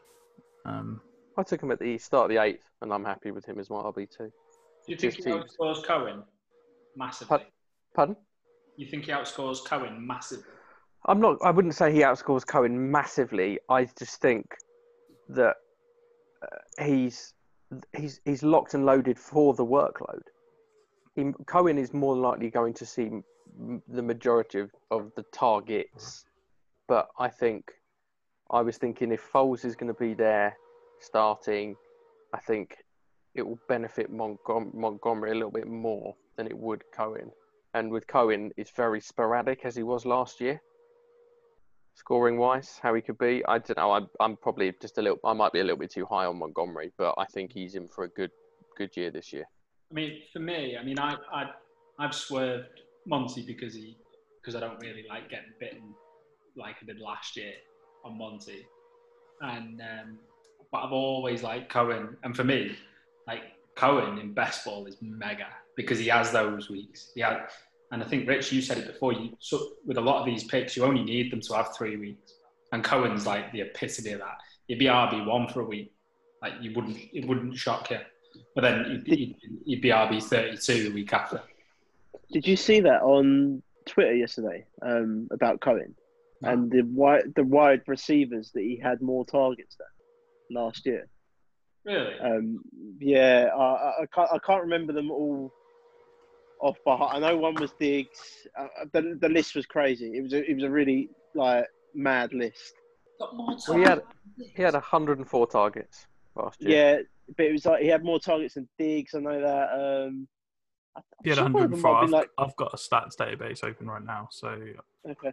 Speaker 5: I took him at the start of the 8th, and I'm happy with him as my RB2.
Speaker 3: Do you think he outscores Cohen massively?
Speaker 5: Pardon?
Speaker 3: You think he outscores Cohen massively?
Speaker 5: I wouldn't say he outscores Cohen massively. I just think that he's locked and loaded for the workload. Cohen is more likely going to see the majority of the targets, but I was thinking if Foles is going to be there starting, I think it will benefit Montgomery a little bit more than it would Cohen. And with Cohen, it's very sporadic as he was last year, scoring wise, how he could be. I don't know. I'm probably I might be a little bit too high on Montgomery, but I think he's in for a good good year this year.
Speaker 3: I mean, for me, I've swerved Monty because I don't really like getting bitten like I did last year on Monty, and but I've always liked Cohen, and for me, like Cohen in best ball is mega because he has those weeks. And I think Rich, you said it before. With a lot of these picks, you only need them to have 3 weeks, and Cohen's like the epitome of that. You'd be RB1 for a week, like it wouldn't shock you, but then you'd be RB32 the week after.
Speaker 2: Did you see that on Twitter yesterday about Cohen and the wide receivers that he had more targets than last year?
Speaker 3: Really?
Speaker 2: Yeah, I can't remember them all off by heart. I know one was Diggs. The list was crazy. It was a really like mad list.
Speaker 3: Got more
Speaker 5: Well, he had 104 targets last year.
Speaker 2: Yeah, but it was like he had more targets than Diggs. I know that.
Speaker 4: He had 104. I've got a stats database open right now, so
Speaker 2: okay.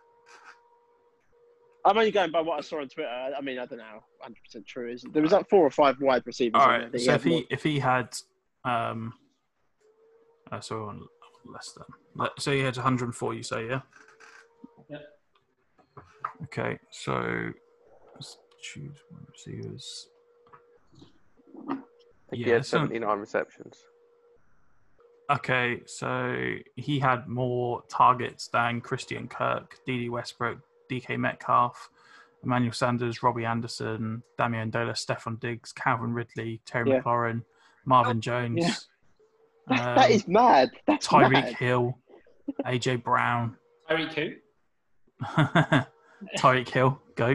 Speaker 2: I'm only going by what I saw on Twitter. I mean, I don't know how 100% true is. There was like 4 or 5 wide receivers.
Speaker 4: All right. So if he had, so on less than. So he had 104. You say, yeah.
Speaker 3: Yeah.
Speaker 4: Okay, so let's choose one receivers.
Speaker 5: I think he had 79 receptions.
Speaker 4: Okay, so he had more targets than Christian Kirk, D.D. Westbrook, DK Metcalf, Emmanuel Sanders, Robbie Anderson, Damian Dola, Stephon Diggs, Calvin Ridley, Terry McLaurin, Marvin Jones.
Speaker 2: Yeah. That is mad. That's
Speaker 4: Tyreek Hill, AJ Brown.
Speaker 3: Tyreek who?
Speaker 4: Tyreek Hill, GOAT.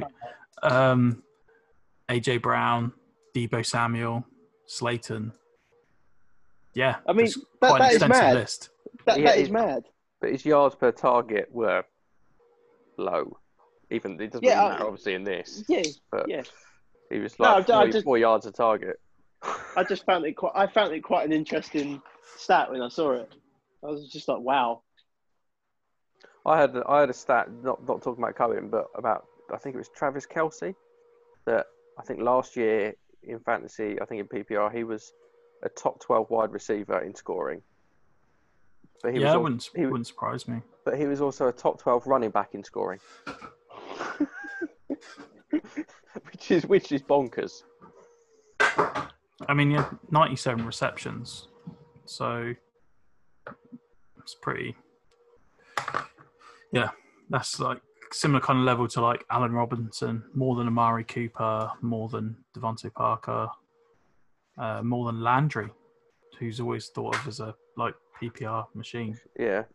Speaker 4: AJ Brown, Deebo Samuel, Slayton. Yeah,
Speaker 2: I mean,
Speaker 4: quite an
Speaker 2: that is
Speaker 4: extensive
Speaker 2: mad.
Speaker 4: list.
Speaker 2: That is mad.
Speaker 5: But his yards per target were low. Even it doesn't really matter, obviously, in this.
Speaker 2: Yeah,
Speaker 5: but
Speaker 2: yeah.
Speaker 5: He was like 4 yards a target.
Speaker 2: I just found it quite an interesting stat when I saw it. I was just like, wow.
Speaker 5: I had a stat, not talking about Cohen, but about, I think it was Travis Kelce, that I think last year in fantasy, I think in PPR, he was a top 12 wide receiver in scoring. But
Speaker 4: it wouldn't surprise me.
Speaker 5: But he was also a top 12 running back in scoring. which is bonkers.
Speaker 4: I mean, he had 97 receptions, so it's pretty. Yeah, that's like similar kind of level to like Allen Robinson, more than Amari Cooper, more than Devontae Parker, more than Landry, who's always thought of as a like PPR machine.
Speaker 5: Yeah.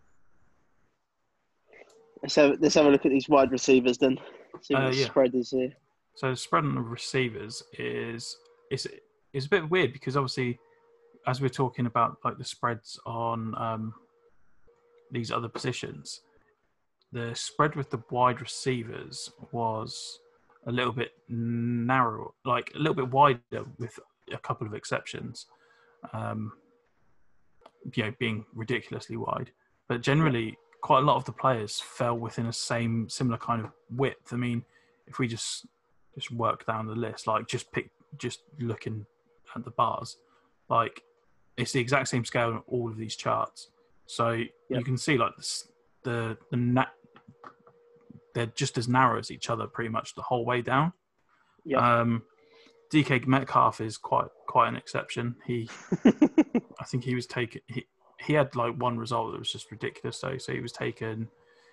Speaker 2: Let's have a look at these wide receivers then. See what the spread is here.
Speaker 4: So the spread on the receivers is a bit weird because obviously, as we're talking about like the spreads on these other positions, the spread with the wide receivers was a little bit narrow, like a little bit wider with a couple of exceptions, being ridiculously wide. But generally, quite a lot of the players fell within a similar kind of width. I mean, if we just work down the list, like just looking at the bars, like it's the exact same scale on all of these charts. So you can see like they're just as narrow as each other pretty much the whole way down. DK Metcalf is quite an exception. I think he was taken. He had like one result that was just ridiculous though. So he was taken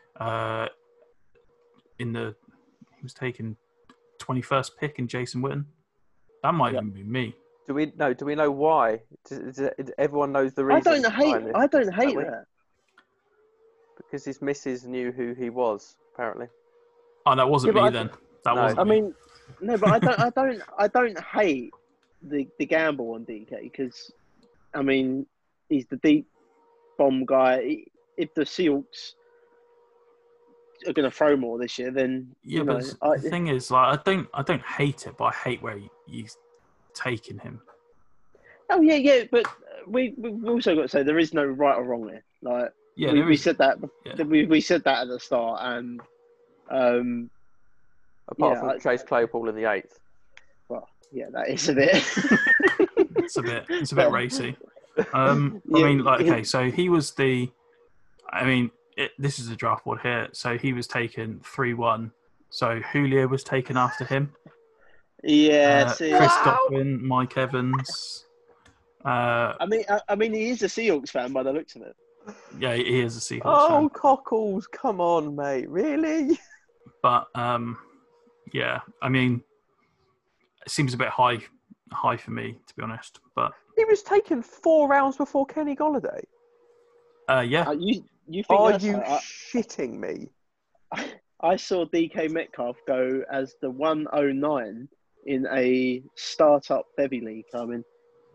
Speaker 4: he was taken 21st pick in Jason Witten. That might even be me.
Speaker 5: Do we know why? Everyone knows the reason.
Speaker 2: I don't hate that.
Speaker 5: Because his missus knew who he was, apparently.
Speaker 4: Oh, that wasn't me then. That wasn't.
Speaker 2: I mean, no, but I don't hate the gamble on DK because, I mean, he's the deep bomb guy. If the Seahawks are going to throw more this year, then
Speaker 4: the thing is, like, I don't hate it, but I hate where he's taking him.
Speaker 2: Oh yeah, but we've also got to say there is no right or wrong here. Like, we said that. Yeah. We said that at the start, and
Speaker 5: apart from Chase Claypool in the 8th.
Speaker 2: Well, yeah, that is a bit.
Speaker 4: It's a bit racy. I mean, like, okay, so he was the. I mean, this is a draft board here. So he was taken 3-1. So Julio was taken after him.
Speaker 2: Yeah,
Speaker 4: Chris Godwin, Mike Evans.
Speaker 2: I mean, he is a Seahawks fan by the looks of it.
Speaker 4: Yeah, he is a Seahawks
Speaker 5: Oh,
Speaker 4: fan.
Speaker 5: cockles! Come on, mate. Really?
Speaker 4: But yeah, I mean, it seems a bit high for me, to be honest. But
Speaker 5: He was taken 4 rounds before Kenny Golladay.
Speaker 4: yeah,
Speaker 2: You think
Speaker 5: Are
Speaker 2: that's
Speaker 5: you
Speaker 2: high?
Speaker 5: shitting me?
Speaker 2: I saw DK Metcalf go as the 109 in a startup Bevy League. I mean,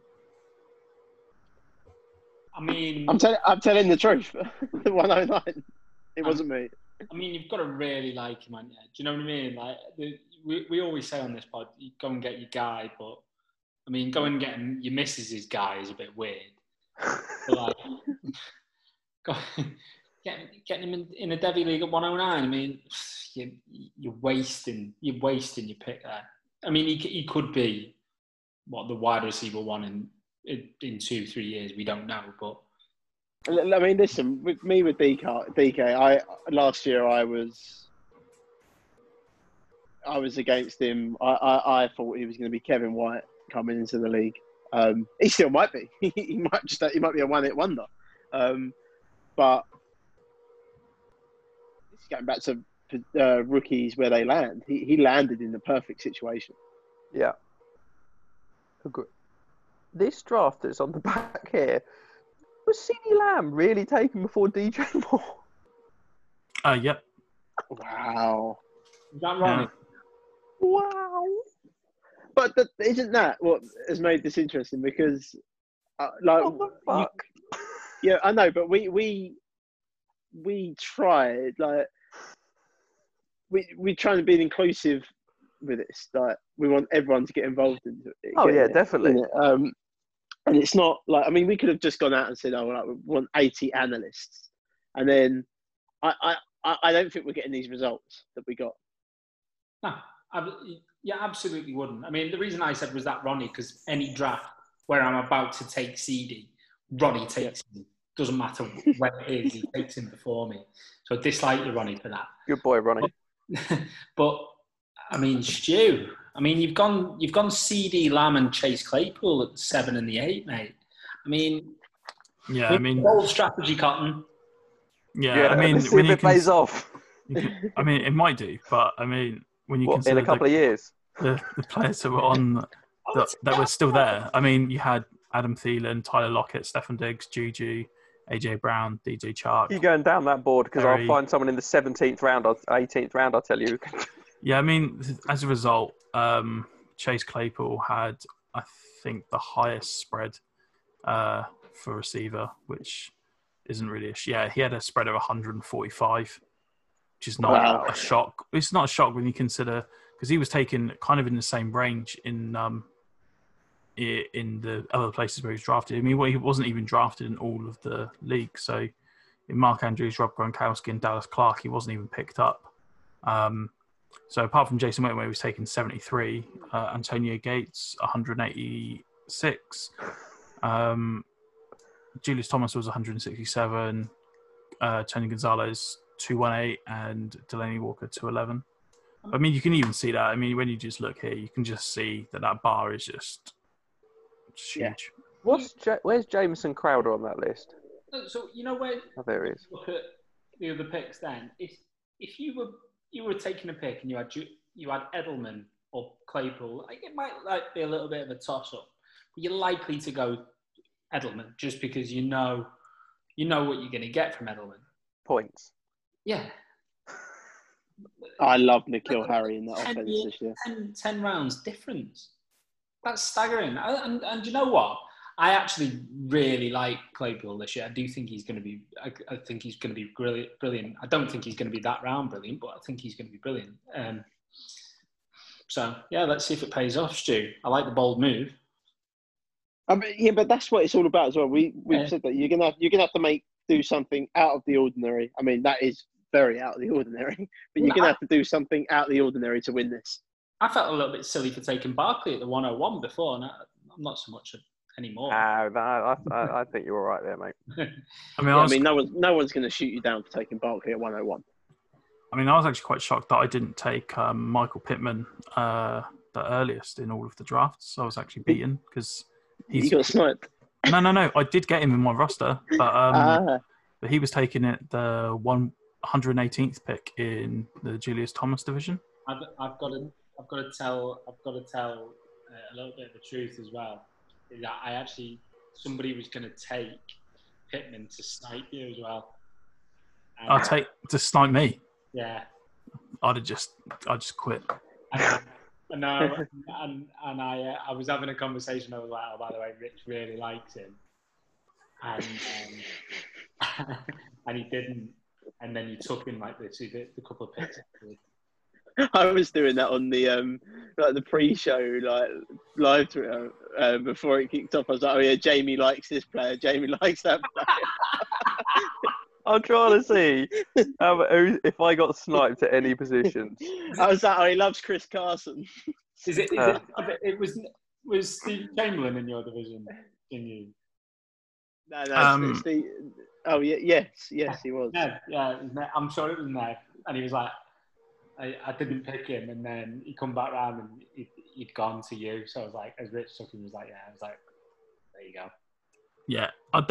Speaker 3: I mean,
Speaker 2: I'm telling the truth. The 109. It wasn't me.
Speaker 3: I mean, you've got to really like him, haven't you? Do you know what I mean? Like we always say on this pod, you go and get your guy, but I mean, go and get him, your missus' guy is a bit weird. But like, getting him in a Devy League at 109. I mean, you're wasting your pick there. I mean, he could be what the wide receiver one in 2-3 years. We don't know, but
Speaker 2: I mean, listen, with DK, last year I was against him. I thought he was going to be Kevin White coming into the league. He still might be. he might be a one-hit wonder. But this is going back to rookies where they land. He landed in the perfect situation.
Speaker 5: Yeah. Good. This draft that's on the back here, was CeeDee Lamb really taken before DJ Moore?
Speaker 4: yep.
Speaker 2: Wow.
Speaker 3: is that right?
Speaker 4: Yeah.
Speaker 5: Wow.
Speaker 2: But isn't that what has made this interesting? Because,
Speaker 5: What the fuck?
Speaker 2: yeah, I know, but we tried, like, we trying to be inclusive with this. Like, we want everyone to get involved in it.
Speaker 5: Oh, yeah, definitely.
Speaker 2: And it's not like, I mean, we could have just gone out and said, oh, like, we want 80 analysts. And then I don't think we're getting these results that we got.
Speaker 3: No, yeah, absolutely wouldn't. I mean, the reason I said was that Ronnie, because any draft where I'm about to take CD, Ronnie takes him. Doesn't matter when it is, he takes him before me. So I dislike you, Ronnie, for that.
Speaker 5: Good boy, Ronnie.
Speaker 3: But I mean, Stu. I mean, you've gone CD Lamb and Chase Claypool at the 7 and the 8, mate. I mean,
Speaker 4: Yeah, I mean,
Speaker 3: bold strategy, Cotton.
Speaker 4: yeah, I mean,
Speaker 5: let's see if it pays off.
Speaker 4: I mean, it might do, but I mean, when you consider
Speaker 5: in a couple of years?
Speaker 4: the players that were on that were still there. I mean, you had Adam Thielen, Tyler Lockett, Stefan Diggs, Juju, AJ Brown, DJ Chark.
Speaker 5: You're going down that board because
Speaker 4: Very-
Speaker 5: I'll find someone in the 17th round or 18th round, I'll tell you.
Speaker 4: Yeah, I mean, as a result, Chase Claypool had, I think, the highest spread for receiver, which isn't really yeah, he had a spread of 145, which is not a shock. It's not a shock when you consider, because he was taken kind of in the same range in the other places where he was drafted. I mean, he wasn't even drafted in all of the leagues. So in Mark Andrews, Rob Gronkowski, and Dallas Clark, he wasn't even picked up. So apart from Jason Witten, where he was taken 73, Antonio Gates 186, Julius Thomas was 167, Tony Gonzalez 218, and Delaney Walker 211. I mean, you can even see that. I mean, when you just look here, you can just see that bar is just huge.
Speaker 5: Where's Jameson Crowder on that list?
Speaker 3: So you know where?
Speaker 5: Oh, there he is.
Speaker 3: Look at the other picks. Then, if you were taking a pick and you had Edelman or Claypool, it might be a little bit of a toss up. But you're likely to go Edelman just because you know what you're going to get from Edelman.
Speaker 5: Points.
Speaker 3: Yeah.
Speaker 2: I love N'Keal Harry in that offense this year.
Speaker 3: 10 rounds difference. That's staggering. And you know what? I actually really like Claypool this year. I do think he's going to be. I think he's going to be brilliant. I don't think he's going to be that round brilliant, but I think he's going to be brilliant. So yeah, let's see if it pays off, Stu. I like the bold move.
Speaker 2: I mean, yeah, but that's what it's all about as well. We've said that you're gonna have to do something out of the ordinary. I mean, that is very out of the ordinary, but you're gonna have to do something out of the ordinary to win this.
Speaker 3: I felt a little bit silly for taking Barkley at the 101 before, and I'm not so much anymore.
Speaker 5: I think you're all right there, mate.
Speaker 4: I mean,
Speaker 2: no one's going to shoot you down for taking Barkley at 101.
Speaker 4: I mean, I was actually quite shocked that I didn't take Michael Pittman the earliest in all of the drafts. I was actually beaten because
Speaker 2: You got sniped.
Speaker 4: No. I did get him in my roster, but he was taken at the 118th pick in the Julius Thomas division.
Speaker 3: I've got to tell a little bit of the truth as well. Is that somebody was going to take Pittman to snipe you as well.
Speaker 4: I'll take to snipe me.
Speaker 3: Yeah.
Speaker 4: I just quit.
Speaker 3: And I was having a conversation. I was like, oh, by the way, Rich really likes him, and and he didn't. And then you took him like this. The couple of picks.
Speaker 2: I was doing that on the the pre-show live Twitter before it kicked off. I was like, oh yeah, Jamie likes this player. Jamie likes that player.
Speaker 5: I'm trying to see if I got sniped at any positions.
Speaker 2: I was like, oh, he loves Chris Carson.
Speaker 3: Was Steve Chamberlain in your division? In you?
Speaker 2: No, Steve. Oh yes, he was.
Speaker 3: Yeah, I'm sure it was Ned, and he was like, I didn't pick him, and then he come back round and he'd gone to you. So I was like, as Rich took him, he was like, yeah, I was like, there you go.
Speaker 4: Yeah, I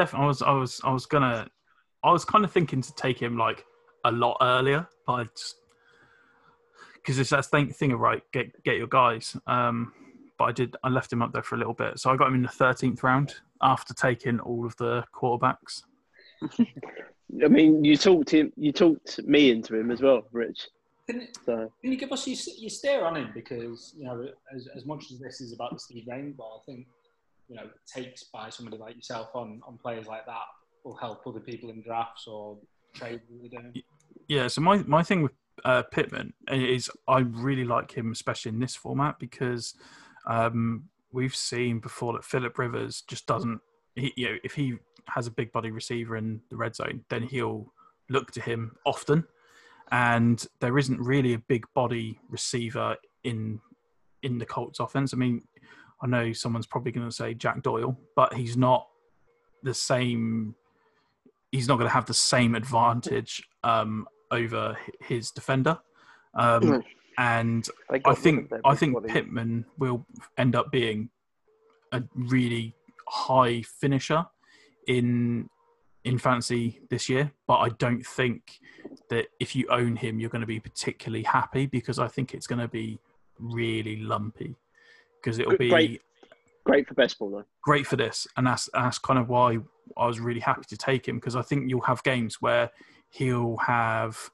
Speaker 4: was kind of thinking to take him like a lot earlier, but because it's that thing of right, get your guys. But I left him up there for a little bit, so I got him in the 13th round after taking all of the quarterbacks.
Speaker 2: I mean, you talked me into him as well, Rich.
Speaker 3: Can you give us your steer on him? Because, as much as this is about the Steve Rainbow, I think, takes by somebody like yourself on players like that will help other people in drafts or trade.
Speaker 4: Yeah, so my thing with Pittman is I really like him, especially in this format, because we've seen before that Philip Rivers just doesn't. If he has a big body receiver in the red zone, then he'll look to him often. And there isn't really a big body receiver in the Colts offense. I mean, I know someone's probably going to say Jack Doyle, but he's not the same. He's not going to have the same advantage over his defender. And I think Pittman will end up being a really high finisher in fantasy this year, but I don't think that if you own him, you're going to be particularly happy, because I think it's going to be really lumpy, because it'll be
Speaker 2: great for best ball though.
Speaker 4: Great for this, and that's kind of why I was really happy to take him, because I think you'll have games where he'll have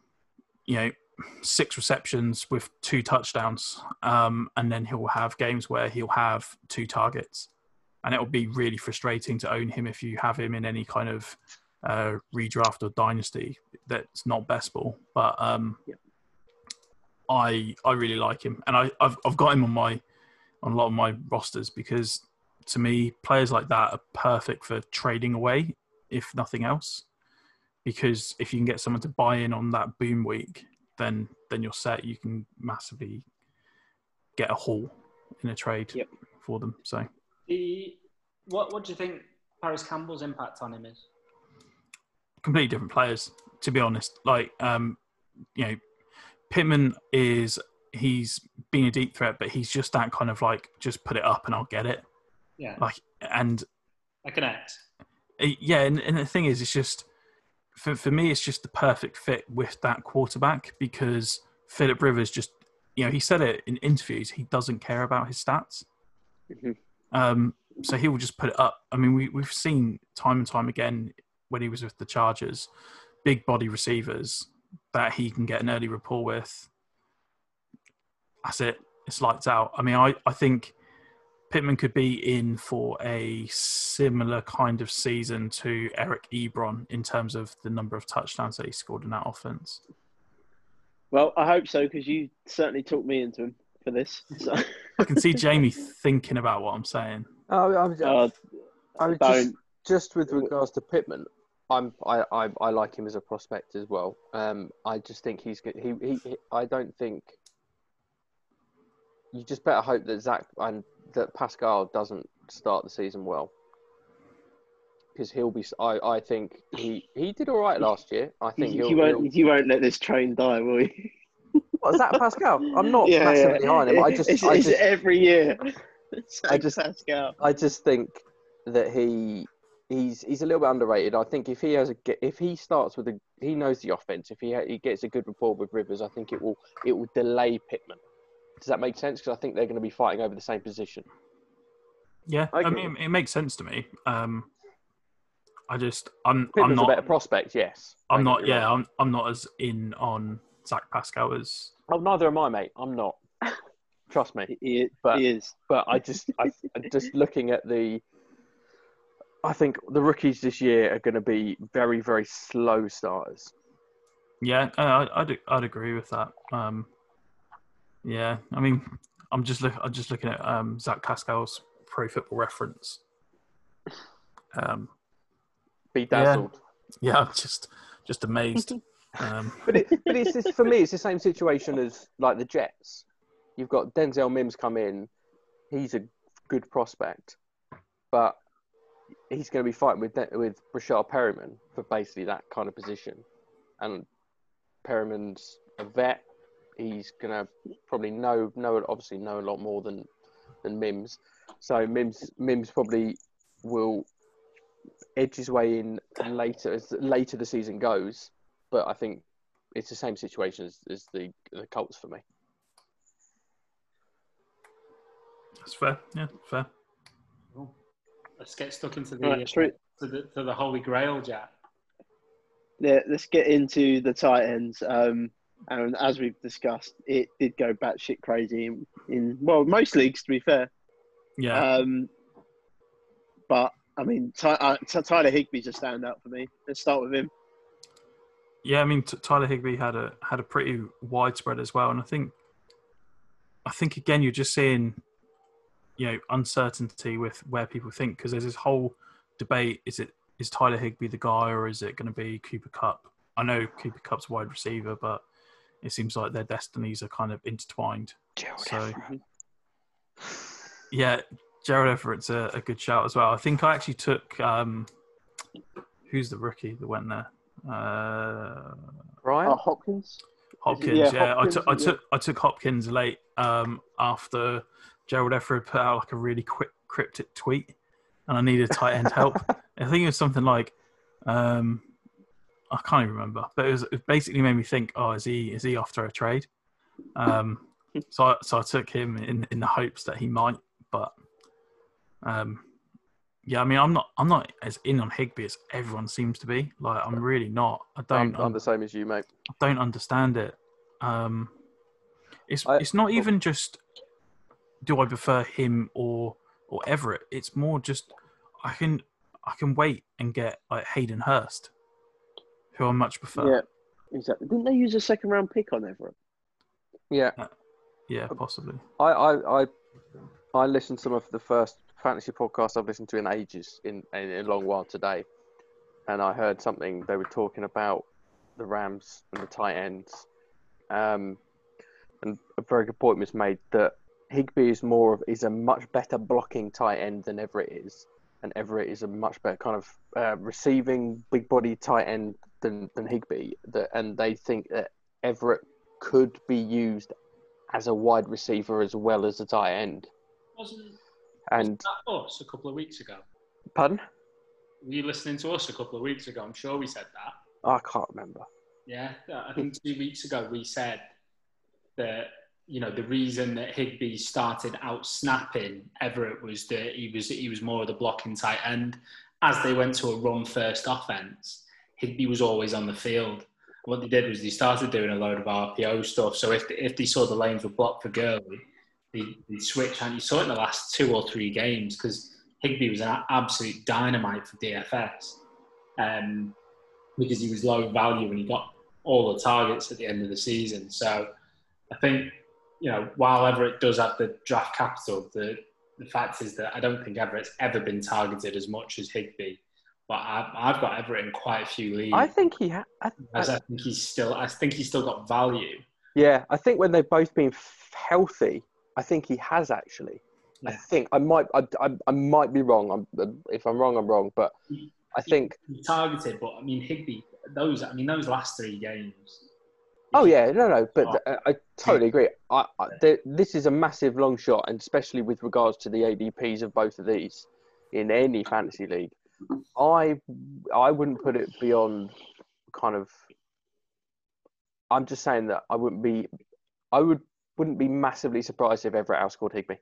Speaker 4: 6 receptions with 2 touchdowns, and then he'll have games where he'll have 2 targets. And it'll be really frustrating to own him if you have him in any kind of redraft or dynasty that's not best ball. But I really like him, and I've got him on a lot of my rosters, because to me players like that are perfect for trading away, if nothing else. Because if you can get someone to buy in on that boom week, then you're set. You can massively get a haul in a trade for them. So.
Speaker 3: What do you think Paris Campbell's impact on him is?
Speaker 4: Completely different players, to be honest. Pittman he's been a deep threat, but he's just that kind of just put it up and I'll get it.
Speaker 3: Yeah.
Speaker 4: Like an X. Yeah, and the thing is, it's just for me, it's just the perfect fit with that quarterback, because Philip Rivers just, he said it in interviews, he doesn't care about his stats.
Speaker 2: Mm-hmm.
Speaker 4: So he will just put it up. I mean, we've seen time and time again when he was with the Chargers, big body receivers that he can get an early rapport with. That's it. It's lights out. I mean, I think Pittman could be in for a similar kind of season to Eric Ebron in terms of the number of touchdowns that he scored in that offense.
Speaker 2: Well, I hope so, because you certainly talked me into him for this. So.
Speaker 4: I can see Jamie thinking about what I'm saying.
Speaker 5: Just with regards to Pittman, I like him as a prospect as well. I just think he's good. I don't think you just better hope that that Pascal doesn't start the season well. Because he'll be. I think he did all right last year. I think
Speaker 2: you won't let this train die, will you?
Speaker 5: What is that, Pascal? I'm not massively high on him.
Speaker 2: It's every year.
Speaker 5: Pascal. I just think that he's a little bit underrated. I think if he starts with he knows the offense. If he gets a good rapport with Rivers, I think it will delay Pittman. Does that make sense? Because I think they're going to be fighting over the same position.
Speaker 4: Yeah, I mean it makes sense to me. I'm
Speaker 5: Pittman's
Speaker 4: not
Speaker 5: a better prospect. Yes,
Speaker 4: I'm not. Yeah, I'm not as in on Zach Pascal as.
Speaker 5: Oh, neither am I, mate. I'm not. Trust me.
Speaker 2: He is.
Speaker 5: But I just looking at I think the rookies this year are going to be very, very slow starters.
Speaker 4: Yeah, I'd agree with that. Yeah, I mean, I'm just looking at Zach Pascal's Pro Football Reference.
Speaker 5: Be dazzled.
Speaker 4: Yeah, I'm just amazed.
Speaker 5: But it's for me, it's the same situation as like the Jets. You've got Denzel Mims come in. He's a good prospect, but he's going to be fighting with Brashard Perriman for basically that kind of position. And Perriman's a vet. He's going to probably know a lot more than Mims. So Mims probably will edge his way in later as later the season goes. But I think it's the same situation as the Colts for me.
Speaker 4: That's fair. Yeah, fair.
Speaker 3: Cool. Let's get stuck into the Holy Grail, Jack.
Speaker 2: Yeah, let's get into the tight ends. And as we've discussed, it did go batshit crazy in most leagues, to be fair.
Speaker 4: Yeah.
Speaker 2: But I mean, Tyler Higbee's a standout for me. Let's start with him.
Speaker 4: Yeah, I mean, Tyler Higbee had a pretty widespread as well, and I think again you're just seeing, uncertainty with where people think, because there's this whole debate: is Tyler Higbee the guy, or is it going to be Cooper Kupp? I know Cooper Kupp's a wide receiver, but it seems like their destinies are kind of intertwined. Yeah, Gerald Everett's a good shout as well. I think I actually took who's the rookie that went there?
Speaker 5: Brian
Speaker 2: Hopkins.
Speaker 4: Hopkins, yeah.
Speaker 2: Hopkins,
Speaker 4: I took Hopkins late after Gerald Everett put out like a really quick cryptic tweet, and I needed tight end help. I think it was something like I can't even remember, but it basically made me think, is he after a trade? So I took him in the hopes that he might, but yeah, I mean, I'm not as in on Higbee as everyone seems to be. Like, I'm really not.
Speaker 5: I'm the same as you, mate.
Speaker 4: I don't understand it. It's not even just do I prefer him or Everett. It's more just I can wait and get like Hayden Hurst, who I much prefer.
Speaker 2: Yeah, exactly. Didn't they use a second round pick on Everett?
Speaker 5: Yeah.
Speaker 4: Yeah, possibly.
Speaker 5: I listened to some of the first fantasy podcasts I've listened to in ages, in a long while today, and I heard something they were talking about the Rams and the tight ends, and a very good point was made that Higbee is a much better blocking tight end than Everett is, and Everett is a much better kind of receiving big body tight end than Higbee. And they think that Everett could be used as a wide receiver as well as a tight end.
Speaker 3: Wasn't
Speaker 5: And
Speaker 3: that us a couple of weeks ago?
Speaker 5: pardon?
Speaker 3: Were you listening to us a couple of weeks ago? I'm sure we said that.
Speaker 5: I can't remember.
Speaker 3: Yeah, I think 2 weeks ago we said that the reason that Higbee started out snapping Everett was that he was more of the blocking tight end. As they went to a run first offense, Higbee was always on the field. What they did was they started doing a load of RPO stuff. So if they saw the lanes were blocked for Gurley, they'd switch. And you saw it in the last 2 or 3 games because Higbee was an absolute dynamite for DFS because he was low value and he got all the targets at the end of the season. So I think, while Everett does have the draft capital, the fact is that I don't think Everett's ever been targeted as much as Higbee. But I've got Everett in quite a few leagues.
Speaker 5: I think he
Speaker 3: I think he's still got value.
Speaker 5: Yeah, I think when they've both been healthy, I think he has actually.
Speaker 3: Yeah.
Speaker 5: I think I might be wrong. If I'm wrong, I'm wrong. But I think
Speaker 3: He targeted, but I mean Higby. Those last 3 games.
Speaker 5: Oh yeah, no, but I totally agree. This is a massive long shot, and especially with regards to the ADPs of both of these in any fantasy league, I wouldn't put it beyond kind of. I'm just saying that I wouldn't be massively surprised if Everett outscored Higby.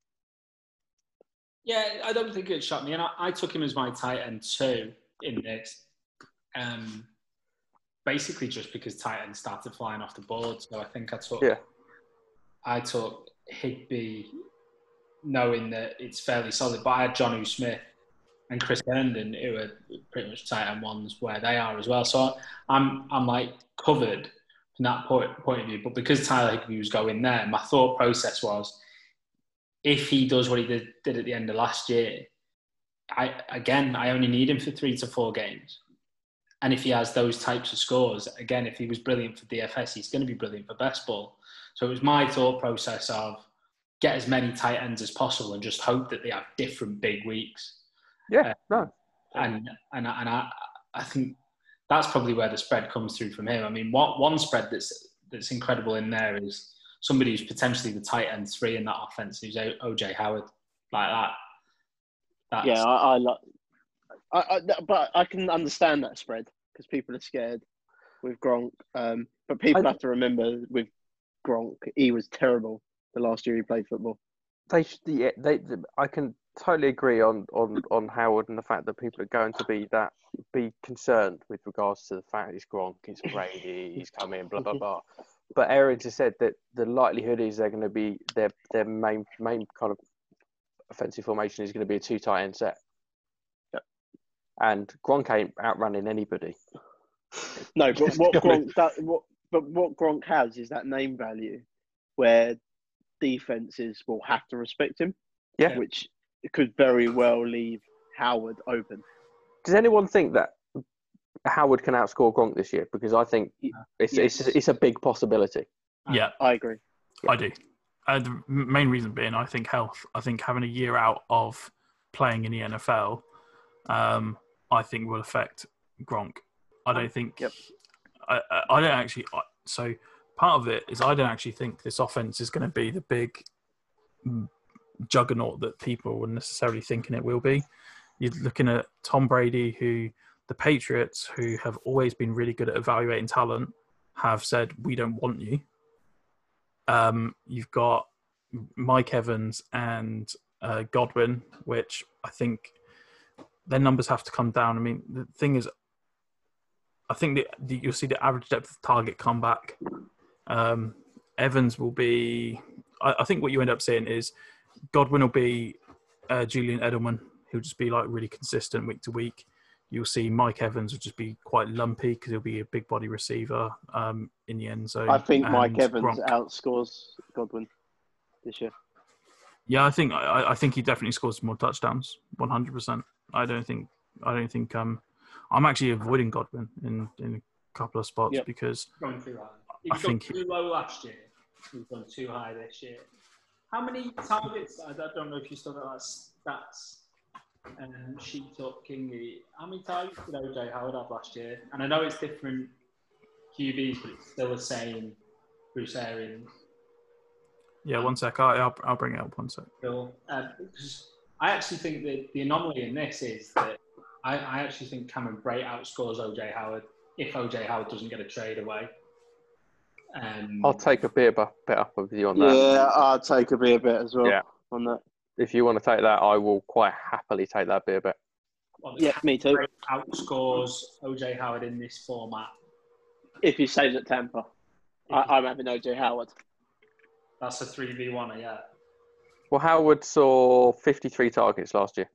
Speaker 3: Yeah, I don't think it shocked me, and I took him as my tight end too in this. Basically, just because tight ends started flying off the board, so I think I took Higby, knowing that it's fairly solid. But I had Jonnu Smith and Chris Herndon, who are pretty much tight end ones where they are as well. So I'm like covered from that point of view. But because Tyler Higby was going there, my thought process was, if he does what he did at the end of last year, I only need him for 3 to 4 games. And if he has those types of scores, again, if he was brilliant for DFS, he's going to be brilliant for best ball. So it was my thought process of get as many tight ends as possible and just hope that they have different big weeks.
Speaker 5: Yeah, no.
Speaker 3: And I think that's probably where the spread comes through from him. I mean, one spread that's incredible in there is somebody who's potentially the tight end 3 in that offense, who's OJ Howard, like that.
Speaker 2: But I can understand that spread because people are scared with Gronk. But people have to remember with Gronk, he was terrible the last year he played football.
Speaker 5: I can totally agree on Howard and the fact that people are going to be concerned with regards to the fact it's Gronk, it's Brady, he's come in, blah blah blah. But Aaron just said that the likelihood is they're going to be their main kind of offensive formation is going to be a 2 tight end set. And Gronk ain't outrunning anybody.
Speaker 2: No, but what Gronk has is that name value where defenses will have to respect him.
Speaker 5: Yeah.
Speaker 2: Which could very well leave Howard open.
Speaker 5: Does anyone think that Howard can outscore Gronk this year? Because I think it's a big possibility.
Speaker 4: Yeah,
Speaker 2: I agree.
Speaker 4: I do. The main reason being, I think health. I think having a year out of playing in the NFL, I think will affect Gronk. I don't think.
Speaker 2: Yep.
Speaker 4: I don't actually. So part of it is I don't actually think this offense is going to be the big juggernaut that people were necessarily thinking it will be. You're looking at Tom Brady, who the Patriots, who have always been really good at evaluating talent, have said, we don't want you. You've got Mike Evans and Godwin, which I think their numbers have to come down. I mean, the thing is, I think that you'll see the average depth of target come back. Evans will be... I think what you end up seeing is Godwin will be Julian Edelman. He'll just be like really consistent week to week. You'll see Mike Evans will just be quite lumpy because he'll be a big body receiver in the end zone.
Speaker 2: I think Mike Evans
Speaker 4: Gronk
Speaker 2: outscores Godwin this year.
Speaker 4: Yeah, I think he definitely scores more touchdowns, 100%. I don't think I'm actually avoiding Godwin in a couple of spots because
Speaker 3: Going too high.
Speaker 4: I think
Speaker 3: too low last year. We've gone too high this year. How many targets? I don't know if you still got that stats sheet up, Kingy. How many targets did OJ Howard have last year? And I know it's different QBs, but it's still the same Bruce Arians.
Speaker 4: Yeah, one sec. I'll bring it up. One sec.
Speaker 3: Bill, I actually think that the anomaly in this is that I actually think Cameron Brate outscores OJ Howard if OJ Howard doesn't get a trade away.
Speaker 5: I'll take a bit up with you on that.
Speaker 2: Yeah, I'll take a bit as well on that.
Speaker 5: If you want to take that, I will quite happily take that bit.
Speaker 3: Well,
Speaker 2: yeah, me too.
Speaker 3: Outscores OJ Howard in this format.
Speaker 2: If he stays at Tampa, I'm having OJ Howard.
Speaker 3: That's a 3v1, yeah.
Speaker 5: Well, Howard saw 53 targets last year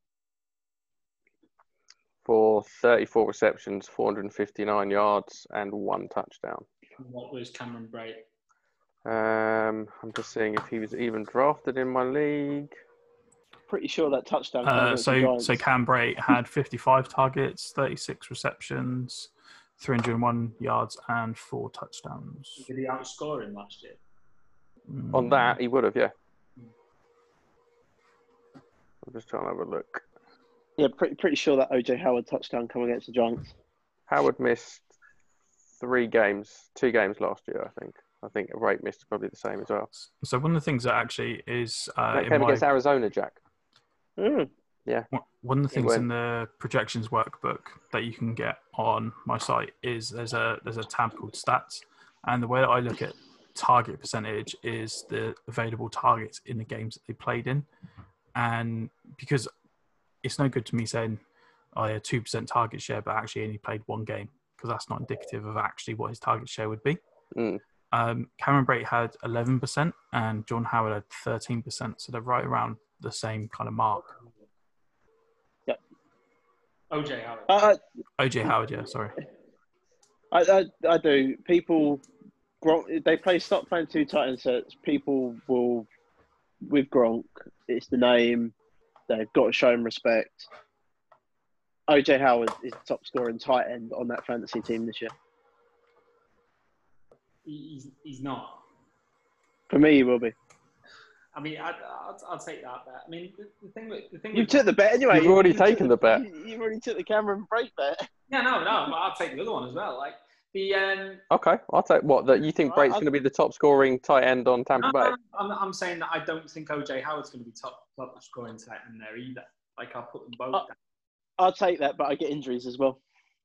Speaker 5: for 34 receptions, 459 yards, and 1 touchdown.
Speaker 3: What was Cameron Brate?
Speaker 5: I'm just seeing if he was even drafted in my league.
Speaker 2: Pretty sure that touchdown.
Speaker 4: So Cam Brate had 55 targets, 36 receptions, 301 yards, and 4 touchdowns.
Speaker 3: Did he outscore him last year?
Speaker 5: On that, he would have, yeah. I'm just trying to have a look.
Speaker 2: Yeah, pretty sure that OJ Howard touchdown come against the Giants.
Speaker 5: Howard missed 2 games last year, I think. I think Rate missed probably the same as well.
Speaker 4: So one of the things that actually is
Speaker 5: That came against Arizona, Jack.
Speaker 2: Mm.
Speaker 5: Yeah.
Speaker 4: One of the things in the projections workbook that you can get on my site is there's a tab called stats, and the way that I look at target percentage is the available targets in the games that they played in, and because it's no good to me saying I had 2% target share, but actually only played 1 game, because that's not indicative of actually what his target share would be.
Speaker 5: Mm.
Speaker 4: Cameron Brate had 11% and John Howard had 13%, so they're right around the same kind of mark.
Speaker 2: Yep.
Speaker 3: OJ Howard.
Speaker 4: OJ Howard, yeah, sorry.
Speaker 2: I do. People, they stop playing 2 tight end sets. People will, with Gronk, it's the name. They've got to show him respect. OJ Howard is the top scorer in tight end on that fantasy team this year.
Speaker 3: He's not.
Speaker 2: For me, he will be.
Speaker 3: I mean, I'll take that bet. I mean, the thing.
Speaker 2: You took the bet anyway.
Speaker 5: You've already taken the bet.
Speaker 2: You've already took the Cameron Brate bet.
Speaker 3: Yeah, no, I'll take the other one as well. Like the.
Speaker 5: Okay, I'll take what that. You think Brate's going to be the top scoring tight end on Tampa Bay?
Speaker 3: I'm saying that I don't think OJ Howard's going to be top scoring tight end there either. Like I'll put them both down.
Speaker 2: I'll take that, but I get injuries as well.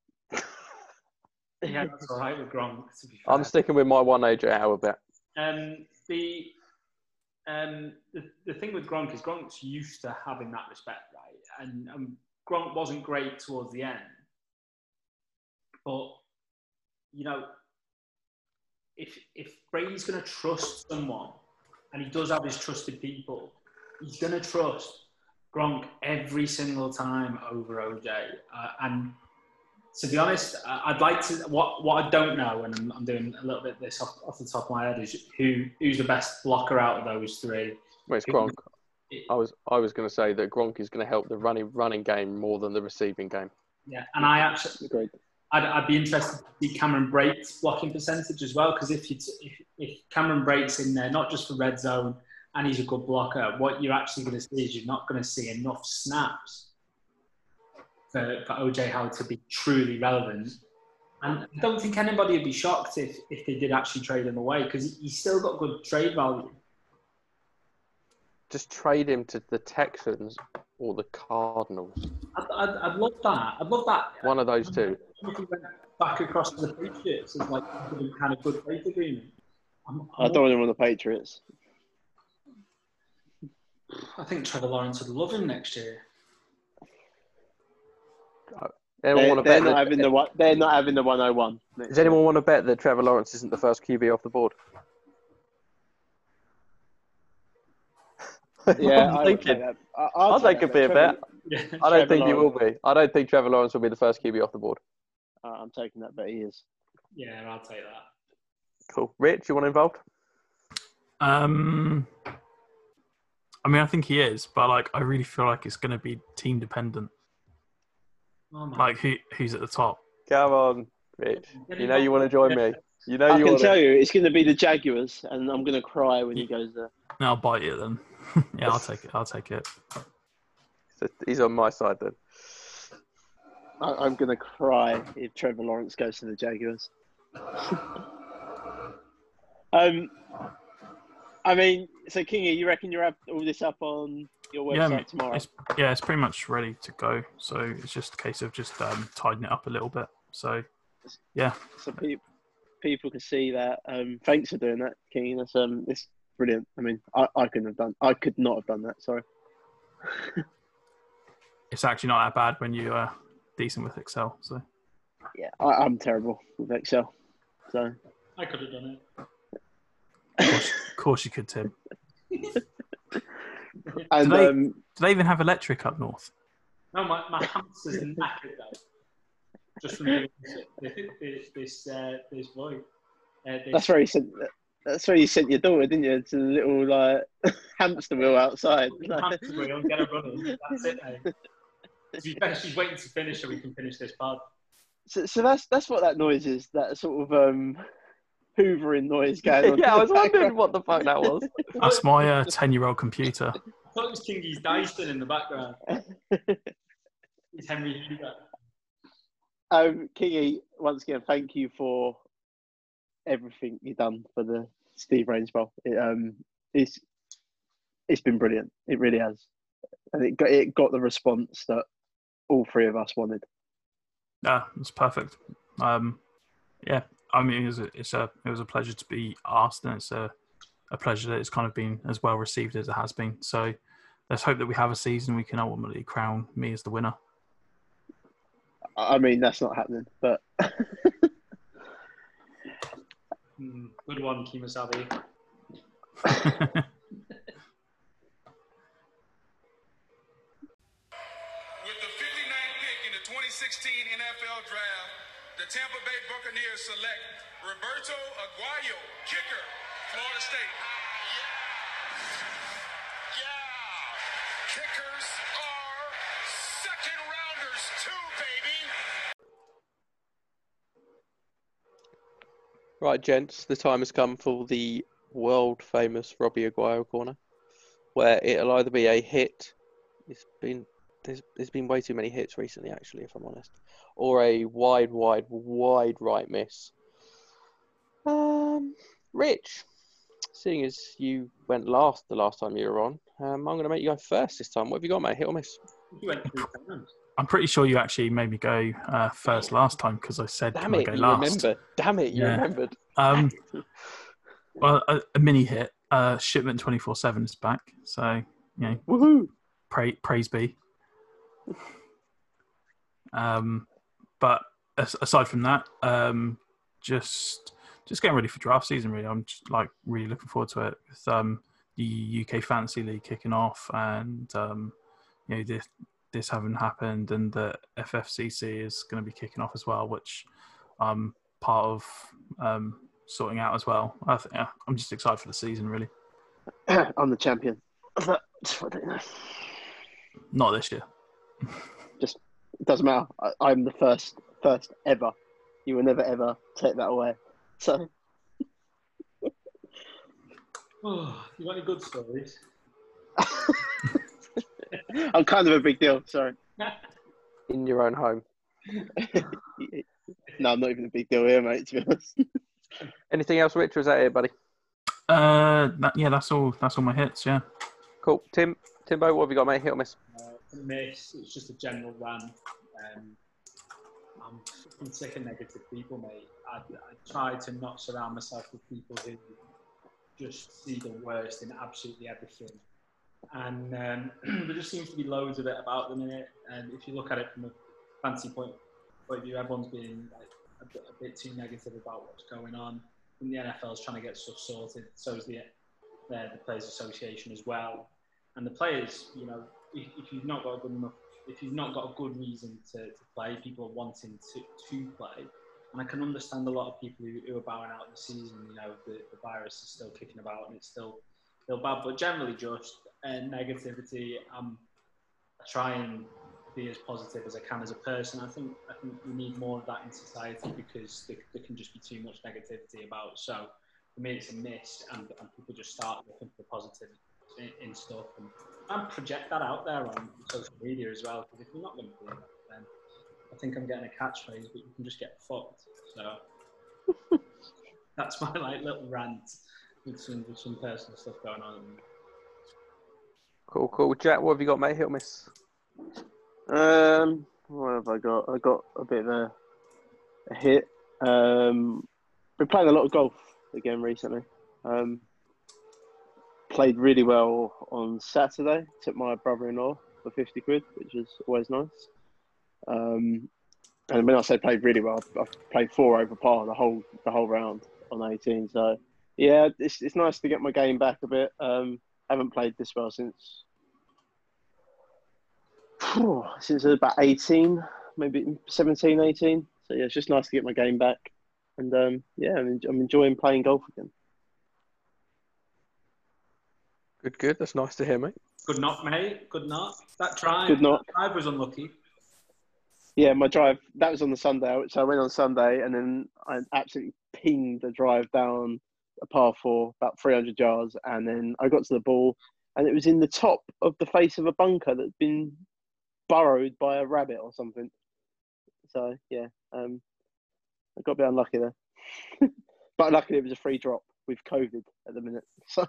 Speaker 3: Yeah, that's all right with Gronk. To be fair.
Speaker 5: I'm sticking with my one AJ Howard bet.
Speaker 3: The thing with Gronk is Gronk's used to having that respect, right? And Gronk wasn't great towards the end, but you know, if Brady's going to trust someone, and he does have his trusted people, he's going to trust Gronk every single time over OJ. And to be honest, I'd like to. What I don't know, and I'm doing a little bit of this off the top of my head, is who's the best blocker out of those 3.
Speaker 5: Well, it's Gronk. I was going to say that Gronk is going to help the running game more than the receiving game.
Speaker 3: Yeah, and I actually
Speaker 2: agreed.
Speaker 3: I'd be interested to see Cameron Brate's blocking percentage as well, because if Cameron Brate's in there, not just for red zone, and he's a good blocker, what you're actually going to see is you're not going to see enough snaps for OJ Howard to be truly relevant. And I don't think anybody would be shocked if they did actually trade him away, because he's still got good trade value.
Speaker 5: Just trade him to the Texans or the Cardinals.
Speaker 3: I'd love that. I'd love that.
Speaker 5: One of those 2.
Speaker 3: If he went back across to the Patriots as like a kind of good trade agreement.
Speaker 2: I don't want him on the Patriots.
Speaker 3: I think Trevor Lawrence would love him next year.
Speaker 2: They're not having the 101.
Speaker 5: Does anyone want to bet that Trevor Lawrence isn't the first QB off the board?
Speaker 2: Yeah,
Speaker 5: I'm thinking. I'll take a bit of bet.
Speaker 3: Yeah,
Speaker 5: I don't think he will be. I don't think Trevor Lawrence will be the first QB off the board.
Speaker 2: I'm taking that bet. He is.
Speaker 3: Yeah, I'll take that.
Speaker 5: Cool. Rich, you want involved?
Speaker 4: I mean, I think he is, but like, I really feel like it's going to be team dependent.
Speaker 3: Oh,
Speaker 4: like, who's at the top?
Speaker 5: Come on, Rich. You know you want to join me. You know
Speaker 2: I
Speaker 5: you
Speaker 2: can
Speaker 5: want
Speaker 2: tell
Speaker 5: to.
Speaker 2: you, it's going to be the Jaguars, and I'm going to cry when he goes there.
Speaker 4: No, I'll bite you then. Yeah, I'll take it.
Speaker 5: So he's on my side then.
Speaker 2: I'm going to cry if Trevor Lawrence goes to the Jaguars. I mean, so Kingy, you reckon you'll have all this up on your website tomorrow?
Speaker 4: It's pretty much ready to go. So it's just a case of just tidying it up a little bit. So, yeah.
Speaker 2: So people can see that. Thanks for doing that, Kingy. That's it's brilliant. I mean, I could not have done that. Sorry.
Speaker 4: It's actually not that bad when you're decent with Excel. So.
Speaker 2: Yeah, I'm terrible with Excel. So.
Speaker 3: I could have done it.
Speaker 4: Of course you could, Tim.
Speaker 2: And
Speaker 4: do they even have electric up north?
Speaker 3: No, my hamster's knackered though. Just from doing this void.
Speaker 2: That's where you sent your daughter, didn't you? To the little hamster wheel outside.
Speaker 3: Hamster wheel, get her running. That's it, mate. To be fair, she's waiting to finish so we can finish this pod.
Speaker 2: So that's what that noise is. That sort of hoovering noise going on.
Speaker 5: Yeah,
Speaker 2: in
Speaker 5: I was
Speaker 2: the
Speaker 5: wondering
Speaker 2: background.
Speaker 5: what the fuck that was.
Speaker 4: That's my 10-year-old computer.
Speaker 3: I thought it was Kingy's Dyson in the background. It's Henry Hoover.
Speaker 2: Kingy, once again, thank you for everything you've done for the Steve Rains Bowl. It's been brilliant. It really has, and it got the response that all three of us wanted.
Speaker 4: Yeah, it's perfect. Yeah, I mean, it was a pleasure to be asked, and it's a pleasure that it's kind of been as well received as it has been. So let's hope that we have a season we can ultimately crown me as the winner.
Speaker 2: I mean, that's not happening, but
Speaker 3: Good one, Kimasabi.
Speaker 6: With the 59th pick in the 2016 NFL Draft, the Tampa Bay Buccaneers select Roberto Aguayo, kicker, Florida State. Yeah. Kickers are second rounders too, baby.
Speaker 5: Right, gents, the time has come for the world famous Robbie Aguayo corner, where it'll either be a hit. There's been way too many hits recently, actually, if I'm honest, or a wide right miss. Rich, seeing as you went last the last time you were on, I'm going to make you go first this time. What have you got, mate? Hit or miss?
Speaker 3: You went 3 times.
Speaker 4: I'm pretty sure you actually made me go first last time because I said
Speaker 5: Damn
Speaker 4: can
Speaker 5: it,
Speaker 4: I go
Speaker 5: you
Speaker 4: last.
Speaker 5: remember. Damn it, you
Speaker 4: Yeah.
Speaker 5: remembered.
Speaker 4: Well, a mini hit. Shipment 24/7 is back, so you know,
Speaker 2: woohoo!
Speaker 4: praise be. But aside from that, just getting ready for draft season. Really, I'm just like really looking forward to it. With the UK Fantasy League kicking off, and you know this having happened, and the FFCC is going to be kicking off as well, which I'm part of sorting out as well. I'm just excited for the season, really.
Speaker 2: I'm the champion. I don't know.
Speaker 4: Not this year.
Speaker 2: Just it doesn't matter. I'm the first ever. You will never ever take that away. So
Speaker 3: Oh, you got any good stories?
Speaker 2: I'm kind of a big deal. Sorry.
Speaker 5: In your own home.
Speaker 2: No, I'm not even a big deal here, mate. To be honest.
Speaker 5: Anything else, Rich, or is that it, buddy?
Speaker 4: That's all my hits. Yeah.
Speaker 5: Cool. Timbo, what have you got, mate? Hit or miss?
Speaker 3: Miss. It's just a general rant. I'm fucking sick of negative people, mate. I try to not surround myself with people who just see the worst in absolutely everything. And there just seems to be loads of it about the minute. And if you look at it from a fancy point of view, everyone's being like a bit too negative about what's going on. And the NFL's trying to get stuff sorted. So is the Players Association as well. And the players, you know, if you've not got a good reason to play, people are wanting to play. And I can understand a lot of people who are bowing out the season. You know, the virus is still kicking about and it's still bad. But generally, just negativity. I try and be as positive as I can as a person. I think we need more of that in society because there can just be too much negativity about. So for me, it's a miss, and people just start looking for positive in stuff and project that out there on social media as well. Because if you're not going to do that, then I think I'm getting a catchphrase, but you can just get fucked. So that's my little rant with some personal stuff going on.
Speaker 5: Cool. Jack, what have you got, mate? Hit or miss?
Speaker 2: What have I got? I got a bit of a hit. Been playing a lot of golf again recently. Played really well on Saturday. Took my brother-in-law for 50 quid, which was always nice. And when I say played really well, I played 4 over par the whole round on 18. So yeah, it's nice to get my game back a bit. Haven't played this well since about 18, maybe 17, 18. So yeah, it's just nice to get my game back. And I'm enjoying playing golf again.
Speaker 5: Good. That's nice to hear, mate.
Speaker 3: Good knock, mate. Good knock. That drive.
Speaker 2: Good knock.
Speaker 3: That drive was unlucky.
Speaker 2: Yeah, my drive, that was on the Sunday. So I went on Sunday and then I absolutely pinged the drive down a par four, about 300 yards. And then I got to the ball and it was in the top of the face of a bunker that's been burrowed by a rabbit or something. So, yeah, I got a bit unlucky there. But luckily it was a free drop with COVID at the minute. So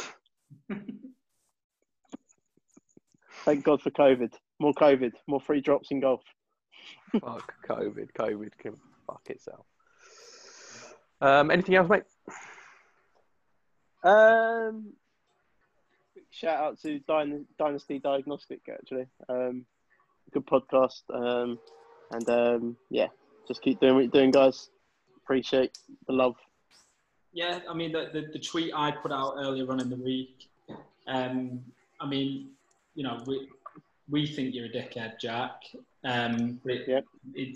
Speaker 2: thank God for COVID. More free drops in golf.
Speaker 5: Fuck COVID. COVID can fuck itself. Anything else, mate?
Speaker 2: Shout out to Dynasty Diagnostic, actually. Good podcast. Yeah, just keep doing what you're doing, guys. Appreciate the love.
Speaker 3: Yeah, I mean, the tweet I put out earlier on in the week, I mean, you know, we think you're a dickhead, Jack. But
Speaker 2: Yep.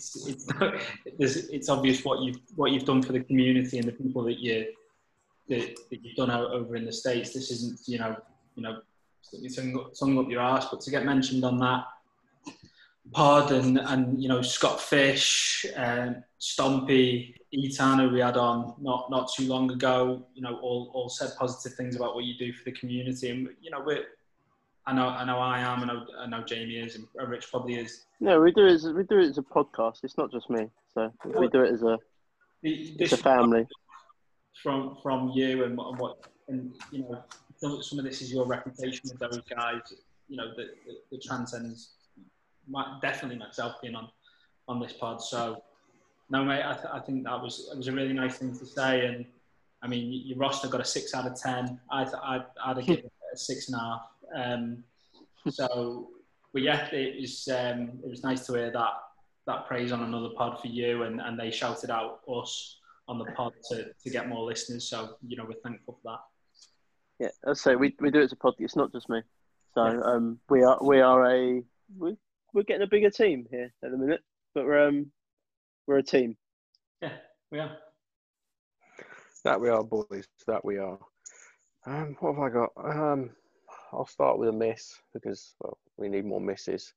Speaker 3: it's obvious what you've done for the community and the people that you've done out over in the States. This isn't, you know, sung up your arse, but to get mentioned on that pod and you know, Scott Fish, Stompy, Etan, who we had on not too long ago, you know, all said positive things about what you do for the community, and you know, I know I am, I know Jamie is, and Rich probably is.
Speaker 2: No, we do it as a podcast. It's not just me, so we do it as a family.
Speaker 3: From you and what and you know, some of this is your reputation with those guys. You know, that transcends definitely myself being on this pod. So no, mate, I think that was a really nice thing to say. And I mean, your roster got a 6 out of 10. I'd have given it a 6.5. So, but yeah, it was nice to hear that praise on another pod for you, and they shouted out us on the pod to get more listeners. So, you know, we're thankful for that.
Speaker 2: Yeah, as I say, we do it as a podcast. It's not just me. So yeah. We're getting a bigger team here at the minute, but we're a team.
Speaker 3: Yeah, we are.
Speaker 5: That we are, boys. That we are. What have I got? I'll start with a miss because, well, we need more misses.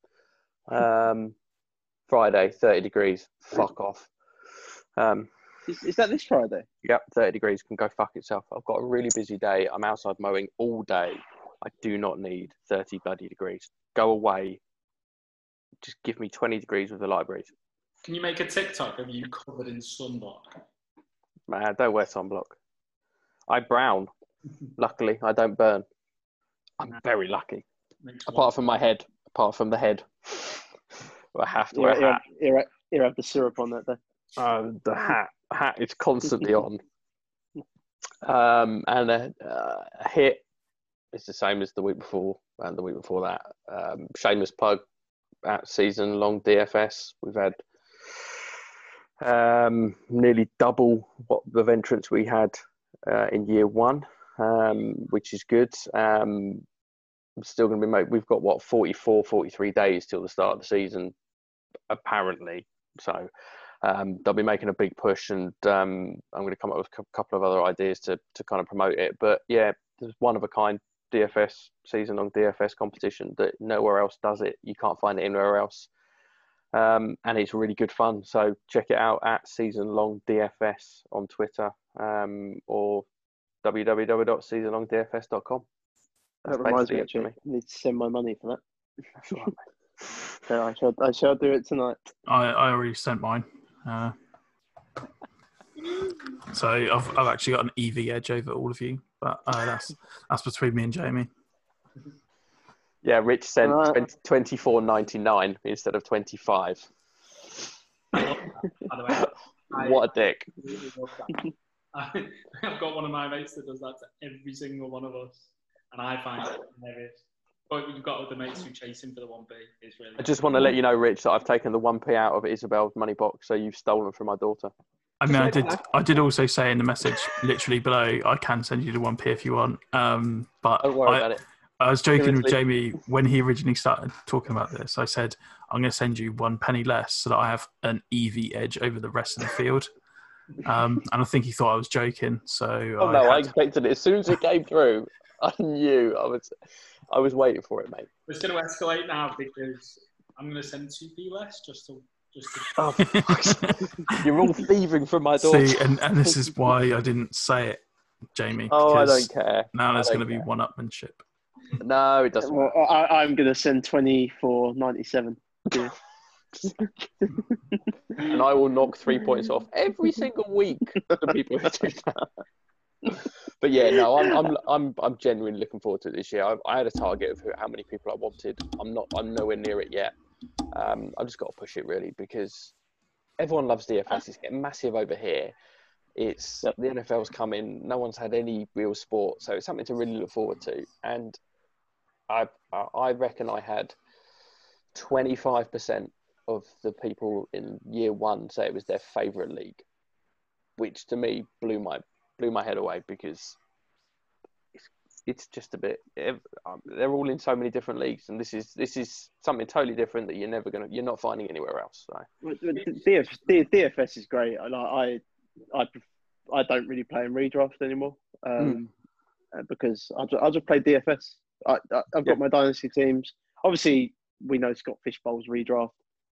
Speaker 5: Friday, 30 degrees. Fuck off.
Speaker 2: Is that this Friday?
Speaker 5: Yep, 30 degrees. Can go fuck itself. I've got a really busy day. I'm outside mowing all day. I do not need 30 bloody degrees. Go away. Just give me 20 degrees with the libraries.
Speaker 3: Can you make a TikTok of you covered in sunblock?
Speaker 5: Man, don't wear sunblock. I brown. Luckily, I don't burn. I'm very lucky. Apart from my head. Apart from the head. I have to wear a hat.
Speaker 2: You have the syrup on that though.
Speaker 5: The hat is constantly on. And a hit is the same as the week before and the week before that. Shameless plug at season-long DFS. We've had nearly double what the entrants we had in year one, which is good. Still going to be we've got 43 days till the start of the season, apparently. So they'll be making a big push, and I'm going to come up with a couple of other ideas to kind of promote it. But yeah, there's one of a kind DFS season-long DFS competition that nowhere else does it. You can't find it anywhere else, and it's really good fun. So check it out at season-long DFS on Twitter, or www.seasonlongdfs.com.
Speaker 2: That reminds me, actually, I need to send my money for that.
Speaker 5: That's all right,
Speaker 2: So I shall do it tonight.
Speaker 4: I already sent mine. So I've actually got an EV edge over all of you, but that's between me and Jamie.
Speaker 5: Yeah, Rich sent $24.99 instead of 25.
Speaker 3: By the way,
Speaker 5: What a dick!
Speaker 3: I've got one of my mates that does that to every single one of us, and I find it hilarious. But you've got other mates who chase him for the 1p. It's really.
Speaker 5: I just want to let you know, Rich, that I've taken the 1p out of Isabel's money box, so you've stolen from my daughter.
Speaker 4: I mean, I did also say in the message, literally below, I can send you the 1p if you want. But
Speaker 5: Don't worry about it.
Speaker 4: I was joking with Jamie when he originally started talking about this. I said, I'm going to send you 1 penny less so that I have an EV edge over the rest of the field. And I think he thought I was joking. So
Speaker 5: I expected it. As soon as it came through, I knew I was waiting for it, mate.
Speaker 3: It's going to escalate now because I'm going to send 2p less just to Just to,
Speaker 5: Oh, fuck's sake. You're all thieving from my door.
Speaker 4: See, and this is why I didn't say it, Jamie.
Speaker 5: Oh, I
Speaker 4: because
Speaker 5: don't care.
Speaker 4: Now there's
Speaker 5: I
Speaker 4: going to
Speaker 5: don't
Speaker 4: be
Speaker 5: care.
Speaker 4: one-upmanship.
Speaker 5: No, it doesn't
Speaker 2: Well,
Speaker 5: matter.
Speaker 2: I'm going to send 24.97. Yeah.
Speaker 5: And I will knock 3 points off every single week to people who do that. But yeah, no, I'm genuinely looking forward to it this year. I had a target of how many people I wanted. I'm nowhere near it yet. I've just got to push it really because everyone loves DFS. It's getting massive over here. It's the NFL's coming. No one's had any real sport, so it's something to really look forward to. And I reckon I had 25% of the people in year one say it was their favourite league, which to me blew my head away because it's just a bit. They're all in so many different leagues, and this is something totally different that you're not finding anywhere else. So.
Speaker 2: DFS is great. I don't really play in redraft anymore because I just play DFS. I've got my dynasty teams. Obviously, we know Scott Fishbowl's redraft,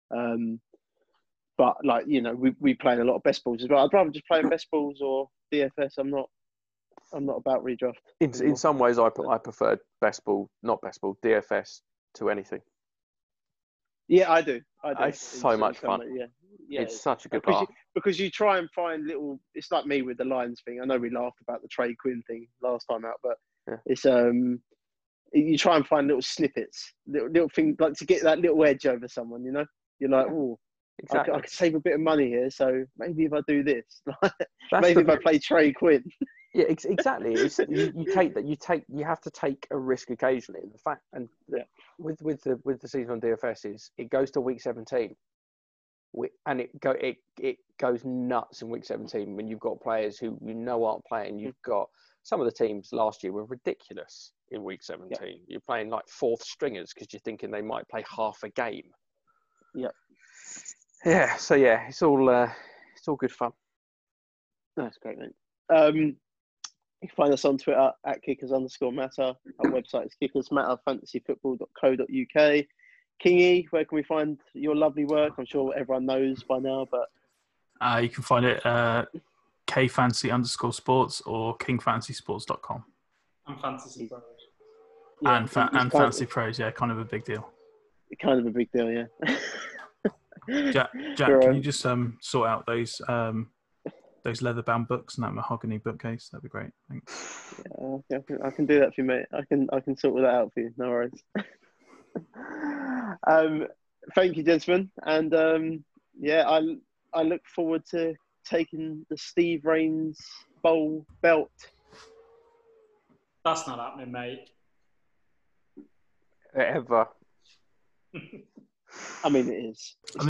Speaker 2: but we play a lot of best balls as well. I'd rather just play best balls or DFS. I'm not about redraft.
Speaker 5: In some ways, I prefer best ball, not best ball, DFS to anything.
Speaker 2: Yeah, I do.
Speaker 5: It's so much fun.
Speaker 2: Yeah,
Speaker 5: it's such a good laugh.
Speaker 2: Because you try and find little. It's like me with the Lions thing. I know we laughed about the Trey Quinn thing last time out, but it's you try and find little snippets, little things like to get that little edge over someone. You know, you're like, oh, exactly. I could save a bit of money here, so maybe if I do this, maybe if I play Trey Quinn.
Speaker 5: Yeah, exactly. You have to take a risk occasionally. The fact with the season on DFS is it goes to week 17, and it goes nuts in week 17 when you've got players who aren't playing. You've got some of the teams last year were ridiculous in week 17. Yeah. You're playing like fourth stringers because you're thinking they might play half a game.
Speaker 2: Yeah.
Speaker 5: Yeah. So yeah, it's all good fun.
Speaker 2: That's great, mate. You can find us on Twitter at kickers_matter. Our website is kickersmatterfantasyfootball.co.uk. Kingy, where can we find your lovely work? I'm sure everyone knows by now, but
Speaker 4: you can find it kfantasy_sports or kingfantasysports.com.
Speaker 3: And Fantasy Pros.
Speaker 2: Yeah,
Speaker 4: and Fantasy Pros, kind of a big deal.
Speaker 2: Kind of a big deal, yeah.
Speaker 4: Jack, can you just sort out those leather-bound books and that mahogany bookcase? That'd be great. Thanks.
Speaker 2: Yeah, I can do that for you, mate. I can sort that out for you. No worries. Thank you, gentlemen, and I look forward to taking the Steve Rains Bowl belt.
Speaker 3: That's not happening, mate.
Speaker 5: Ever.
Speaker 2: I mean, it is.